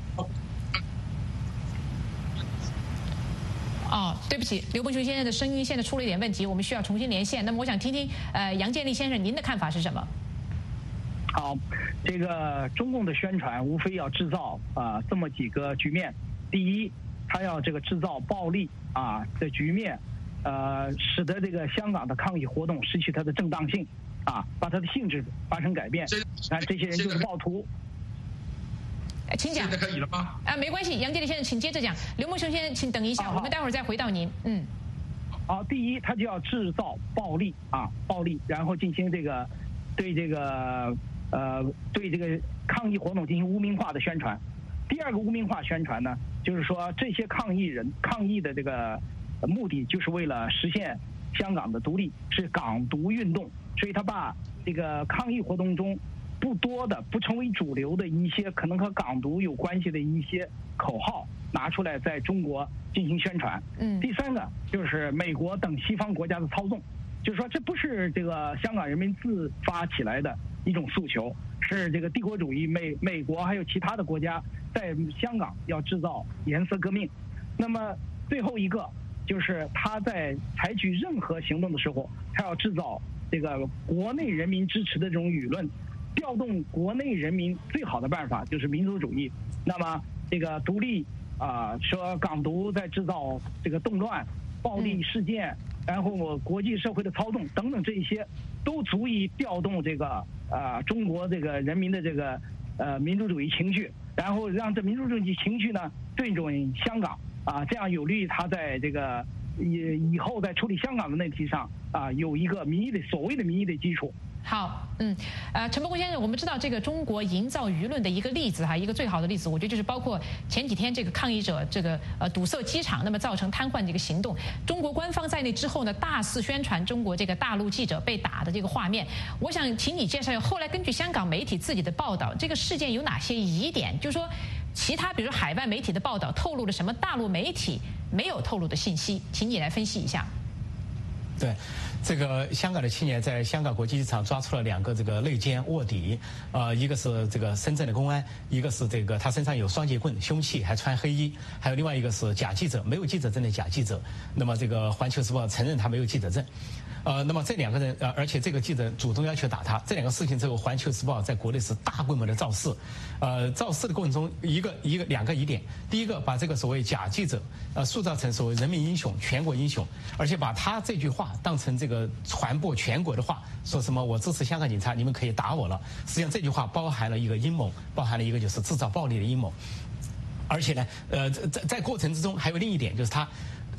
哦，对不起，刘梦熊先生的声音现在出了一点问题，我们需要重新连线。那么我想听听，呃，杨建立先生您的看法是什么？ 好，这个中共的宣传无非要制造啊、呃、这么几个局面。第一，他要这个制造暴力啊的局面，呃，使得这个香港的抗议活动失去它的正当性，啊，把它的性质发生改变。啊，这些人就是暴徒。 请讲。 现在可以了吗？ 啊，没关系，杨建立先生，请接着讲。刘梦熊先生，请等一下，我们待会儿再回到您。嗯。 好，第一，他就要制造暴力啊，暴力，然后进行这个对这个呃对这个抗议活动进行污名化的宣传。第二个污名化宣传呢，就是说这些抗议人抗议的这个目的就是为了实现香港的独立，是港独运动，所以他把这个抗议活动中不多的、不成为主流的一些可能和港独有关系的一些口号拿出来，在中国进行宣传。嗯。第三个就是美国等西方国家的操纵，就是说这不是这个香港人民自发起来的一种诉求，是这个帝国主义美美国还有其他的国家在香港要制造颜色革命。那么最后一个就是他在采取任何行动的时候，他要制造这个国内人民支持的这种舆论。调动国内人民最好的办法就是民族主义。那么这个独立啊、呃，说港独在制造这个动乱、暴力事件，然后国际社会的操纵等等，这一些都足以调动这个呃中国这个人民的这个呃民族主义情绪，然后让这民族主义情绪呢对准香港啊，这样有利于他在这个以以后在处理香港的问题上啊有一个民意的所谓的民意的基础。 好，嗯，呃，陈伯公先生，我们知道这个中国营造舆论的一个例子哈，一个最好的例子，我觉得就是包括前几天这个抗议者这个呃堵塞机场，那么造成瘫痪这个行动，中国官方在那之后呢，大肆宣传中国这个大陆记者被打的这个画面。我想请你介绍，后来根据香港媒体自己的报道，这个事件有哪些疑点？就是说，其他比如海外媒体的报道透露了什么大陆媒体没有透露的信息？请你来分析一下。 对，这个香港的青年在香港国际机场抓出了两个这个内奸卧底，呃，一个是这个深圳的公安，一个是这个他身上有双截棍、凶器，还穿黑衣，还有另外一个是假记者，没有记者证的假记者。那么这个《环球时报》承认他没有记者证。呃，那么这两个人，呃，而且这个记者主动要求打他，这两个事情之后，《环球时报》在国内是大规模的造势，呃，造势的过程中，一个一个两个疑点，第一个把这个所谓假记者，呃，塑造成所谓人民英雄、全国英雄，而且把他这句话当成这个传播全国的话，说什么我支持香港警察，你们可以打我了。实际上这句话包含了一个阴谋，包含了一个就是制造暴力的阴谋，而且呢，呃，在在过程之中还有另一点就是他。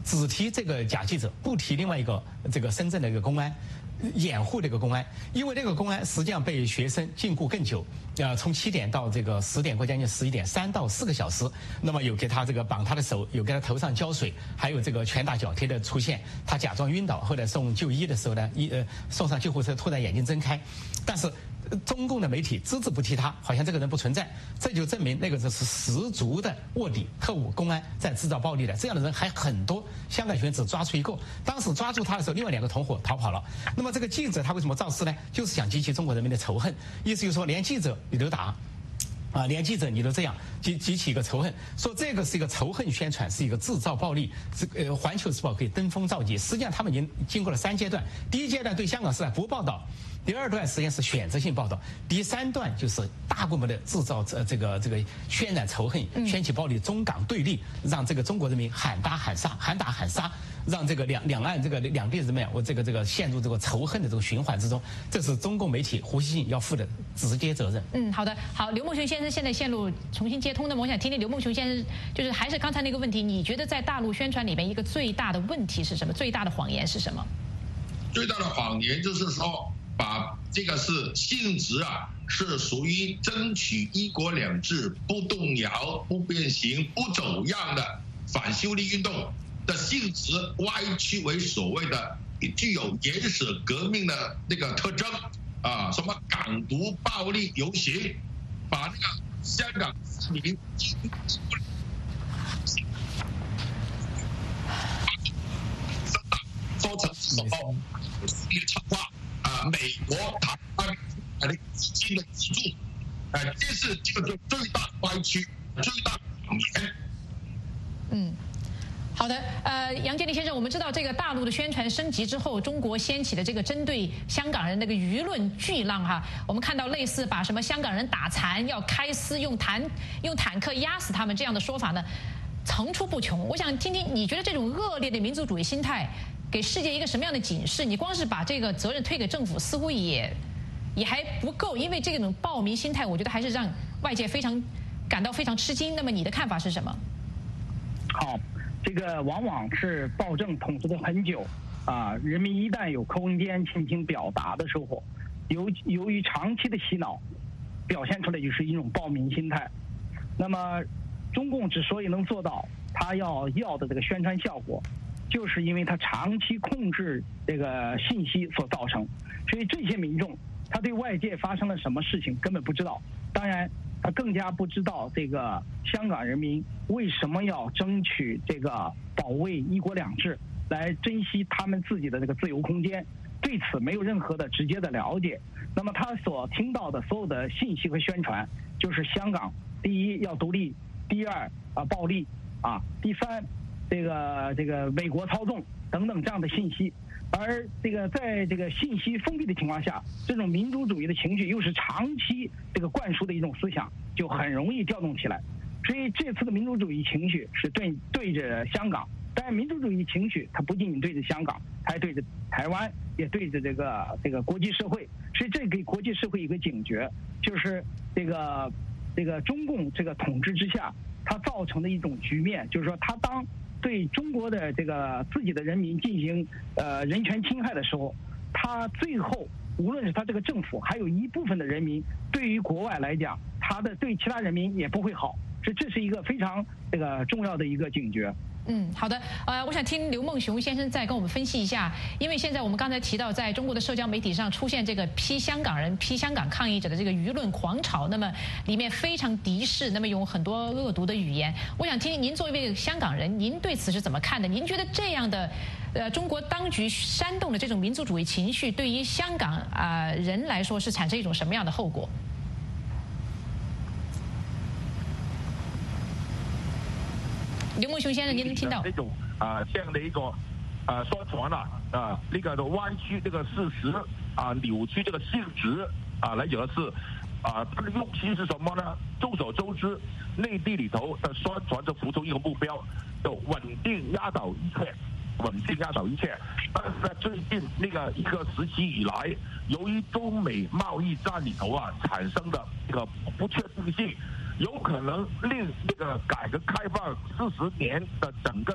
只提这个假记者，不提另外一个这个深圳的一个公安。掩护这个公安，因为这个公安实际上被学生禁锢更久，呃，从七点到这个十点过将近十一点，三到四个小时。那么有给他这个绑他的手，有给他头上浇水，还有这个拳打脚踢的出现。他假装晕倒，后来送就医的时候呢，医呃送上救护车，突然眼睛睁开，但是。中共的媒体只字不提他，好像这个人不存在，这就证明那个是十足的卧底、特务、公安在制造暴力的。这样的人还很多，香港学生只抓出一个。当时抓住他的时候，另外两个同伙逃跑了。那么这个记者他为什么造势呢？就是想激起中国人民的仇恨，意思就是说连记者你都打。啊，连记者你都这样激激起一个仇恨，说这个是一个仇恨宣传，是一个制造暴力。这呃，《环球时报》可以登峰造极。实际上，他们已经经过了三阶段。第一阶段对香港事不报道，第二段实际上是选择性报道，第三段就是大规模的制造这这个这个渲染仇恨、掀起暴力、中港对立，让这个中国人民喊打喊杀、喊打喊杀，让这个两两岸这个两地人民我这个这个陷入这个仇恨的这种循环之中。这是中共媒体胡锡进要负的直接责任。 嗯，好的，好，刘梦熊先生现在线路重新接通，那么我想听听刘梦熊先生，就是还是刚才那个问题，你觉得在大陆宣传里面一个最大的问题是什么？最大的谎言是什么？ 最大的谎言就是说，把这个是性质啊，是属于争取一国两制不动摇、不变形、不走样的反修例运动的性质歪曲为所谓的具有原始革命的那个特征啊，什么港独暴力游行，把那个香港市民说成什么一个策划啊，美国台湾的资金的资助，哎、呃，这是这个最大的歪曲，最大的谎言。 嗯。好的，呃，杨建立先生，我们知道这个大陆的宣传升级之后，中国掀起的这个针对香港人那个舆论巨浪哈，我们看到类似把什么香港人打残、要开撕、用坦用坦克压死他们这样的说法呢，层出不穷。我想听听，你觉得这种恶劣的民族主义心态给世界一个什么样的警示？你光是把这个责任推给政府，似乎也也还不够，因为这种暴民心态，我觉得还是让外界非常感到非常吃惊。那么你的看法是什么？ 好。这个往往是暴政统治了很久，啊，人民一旦有空间进行表达的时候，由由于长期的洗脑，表现出来就是一种暴民心态。那么，中共之所以能做到他要要的这个宣传效果，就是因为他长期控制这个信息所造成。所以这些民众，他对外界发生了什么事情根本不知道。当然。他更加不知道这个香港人民为什么要争取这个保卫一国两制，来珍惜他们自己的这个自由空间，对此没有任何的直接的了解。那么他所听到的所有的信息和宣传，就是香港第一要独立，第二啊暴力啊，第三这个这个美国操纵等等这样的信息。而这个在这个信息封闭的情况下，这种民族主义的情绪又是长期这个灌输的一种思想，就很容易调动起来。所以这次的民族主义情绪是对对着香港，但民族主义情绪它不仅仅对着香港，还对着台湾，也对着这个这个国际社会。所以这给国际社会一个警觉，就是这个这个中共这个统治之下，它造成的一种局面，就是说它当对中国的这个自己的人民进行呃人权侵害的时候，他最后无论是他这个政府，还有一部分的人民，对于国外来讲，他的对其他人民也不会好，所以这是一个非常这个重要的一个警觉。 嗯，好的，呃，我想听刘梦熊先生再跟我们分析一下，因为现在我们刚才提到，在中国的社交媒体上出现这个批香港人、批香港抗议者的这个舆论狂潮，那么里面非常敌视，那么有很多恶毒的语言。我想听听您作为一位香港人，您对此是怎么看的？您觉得这样的，呃，中国当局煽动的这种民族主义情绪，对于香港啊、呃、人来说是产生一种什么样的后果？刘梦熊先生，您能听到？ 那种啊、呃，这样的一个啊、呃、说传啊啊，那个的弯曲这个事实啊、呃，扭曲这个性质啊、呃，来讲的是啊，它的用心是什么呢？众所周知，内地里头的宣传就服从一个目标，就稳定压倒一切，稳定压倒一切。但是在最近那个一个时期以来，由于中美贸易战里头啊产生的一个不确定性。有可能令这个改革开放四十年的整个的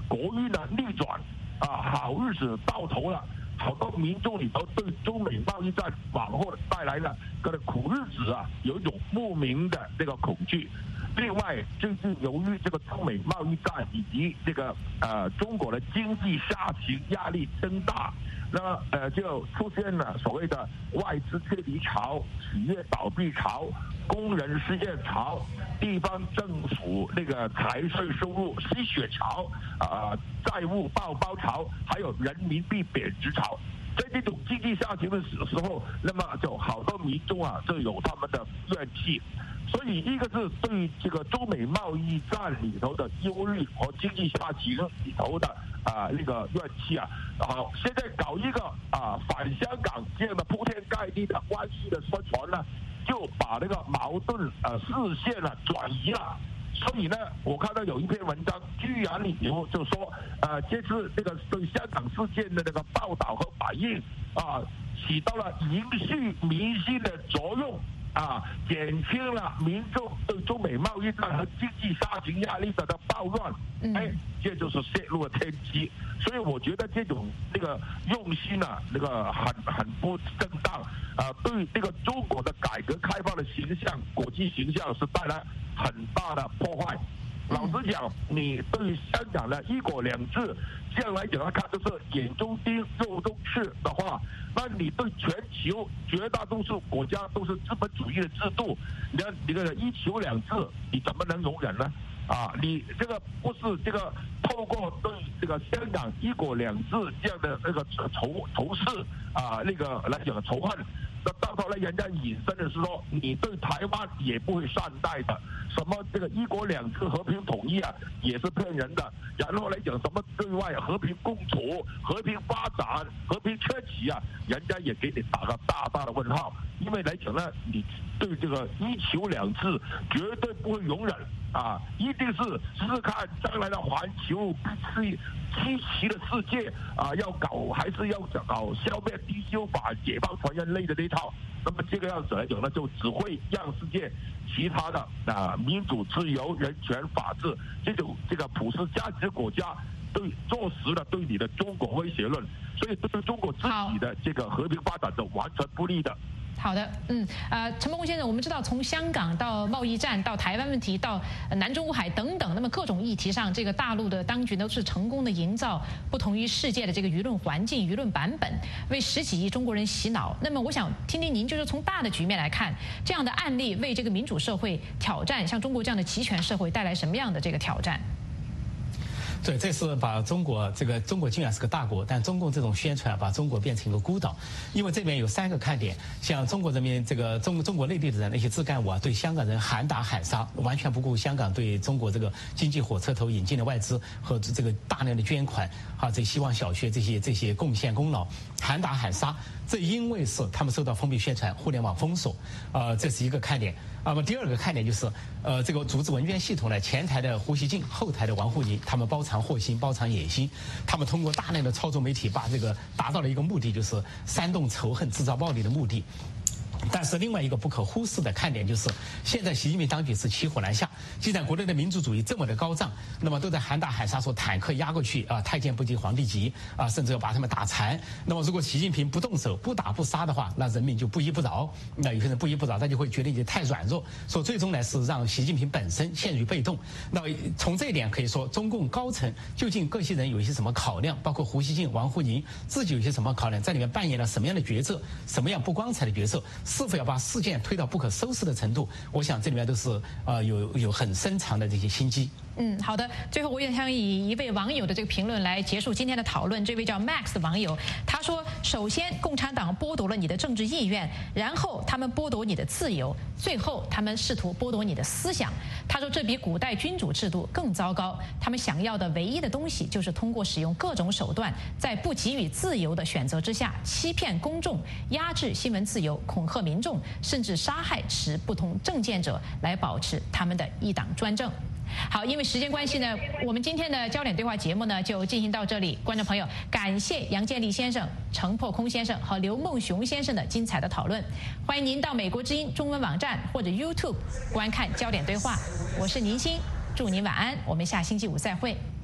国运的逆转啊，好日子到头了。好多民众里头对中美贸易战往后带来的这个苦日子啊，有一种莫名的这个恐惧。另外，最近由于这个中美贸易战以及这个呃中国的经济下行压力增大，那么呃就出现了所谓的外资撤离潮、企业倒闭潮、工人失业潮、地方政府那个财税收入吸血潮啊、呃、债务爆包潮，还有人民币贬值潮。在这种经济下行的时时候，那么就好多民众啊，就有他们的怨气。所以，一个是对于这个中美贸易战里头的忧虑和经济下行里头的啊、呃、那个怨气啊，好，现在搞一个啊、呃、反香港这样的铺天盖地的关系的宣传呢，就把那个矛盾呃视线呢转移了。所以呢，我看到有一篇文章，居然里头就说，呃，这次这个对香港事件的那个报道和反应啊，起到了凝聚民心的作用。啊，减轻了民众对中美贸易战和经济下行压力的的暴乱，哎，这就是泄露了天机。所以我觉得这种那个用心啊，那个很很不正当啊，对这个中国的改革开放的形象、国际形象是带来很大的破坏。老实讲，你对于香港的一国两制这样来讲来看，就是眼中钉、肉中刺的话，那你对全球绝大多数国家都是资本主义的制度，你看你个一球两制，你怎么能容忍呢？啊，你这个不是这个透过对这个香港一国两制这样的那个仇仇视啊，那个来讲仇恨。那到头来，人家引申的是说，你对台湾也不会善待的，什么这个一国两制和平统一啊，也是骗人的。然后来讲什么对外和平共处、和平发展、和平崛起啊，人家也给你打个大大的问号。因为来讲呢，你对这个一球两制绝对不会容忍啊，一定是试试看将来的环球是稀奇的世界啊，要搞还是要搞消灭低修法、解放全人类的那套。那么这个样子来讲呢，就只会让世界其他的啊民主、自由、人权、法治这种这个普世价值国家对坐实了对你的中国威胁论，所以对中国自己的这个和平发展是完全不利的。 好的，嗯，呃，陈伯公先生，我们知道从香港到贸易战到台湾问题到南中海等等，那么各种议题上，这个大陆的当局都是成功的营造不同于世界的这个舆论环境、舆论版本，为十几亿中国人洗脑。那么我想听听您，就是从大的局面来看，这样的案例为这个民主社会挑战，像中国这样的集权社会带来什么样的这个挑战？ 对，这是把中国这个中国竟然是个大国，但中共这种宣传把中国变成一个孤岛。因为这边有三个看点，像中国人民这个中中国内地的人那些自干五啊，对香港人喊打喊杀，完全不顾香港对中国这个经济火车头引进的外资和这个大量的捐款啊，这希望小学这些这些贡献功劳喊打喊杀。这因为是他们受到封闭宣传、互联网封锁，呃，这是一个看点。那么第二个看点就是，呃，这个组织文宣系统呢，前台的胡锡进，后台的王沪宁，他们包藏祸心，包藏野心，他们通过大量的操作媒体，把这个达到了一个目的，就是煽动仇恨、制造暴力的目的。但是另外一个不可忽视的看点就是，现在习近平当局是骑虎难下。既然国内的民族主义这么的高涨，那么都在喊打喊杀，说坦克压过去啊，太监不及皇帝急啊，甚至要把他们打残。那么如果习近平不动手、不打不杀的话，那人民就不依不饶。那有些人不依不饶，他就会觉得你太软弱，说最终呢是让习近平本身陷于被动。那么从这一点可以说，中共高层究竟各些人有一些什么考量，包括胡锡进、王沪宁自己有些什么考量，在里面扮演了什么样的角色，什么样不光彩的角色。是否要把事件推到不可收拾的程度？我想这里面都是呃有有很深藏的这些心机。 嗯，好的。最后，我也想以一位网友的这个评论来结束今天的讨论。这位叫 Max 的网友，他说：首先，共产党剥夺了你的政治意愿，然后他们剥夺你的自由，最后他们试图剥夺你的思想。他说，这比古代君主制度更糟糕。他们想要的唯一的东西，就是通过使用各种手段，在不给予自由的选择之下，欺骗公众，压制新闻自由，恐吓民众，甚至杀害持不同政见者，来保持他们的一党专政。好，因为时间关系呢，我们今天的焦点对话节目呢就进行到这里。观众朋友，感谢杨建立先生、程破空先生和刘梦熊先生的精彩的讨论。欢迎您到美国之音中文网站或者 YouTube 观看焦点对话。我是宁欣，祝您晚安，我们下星期五再会。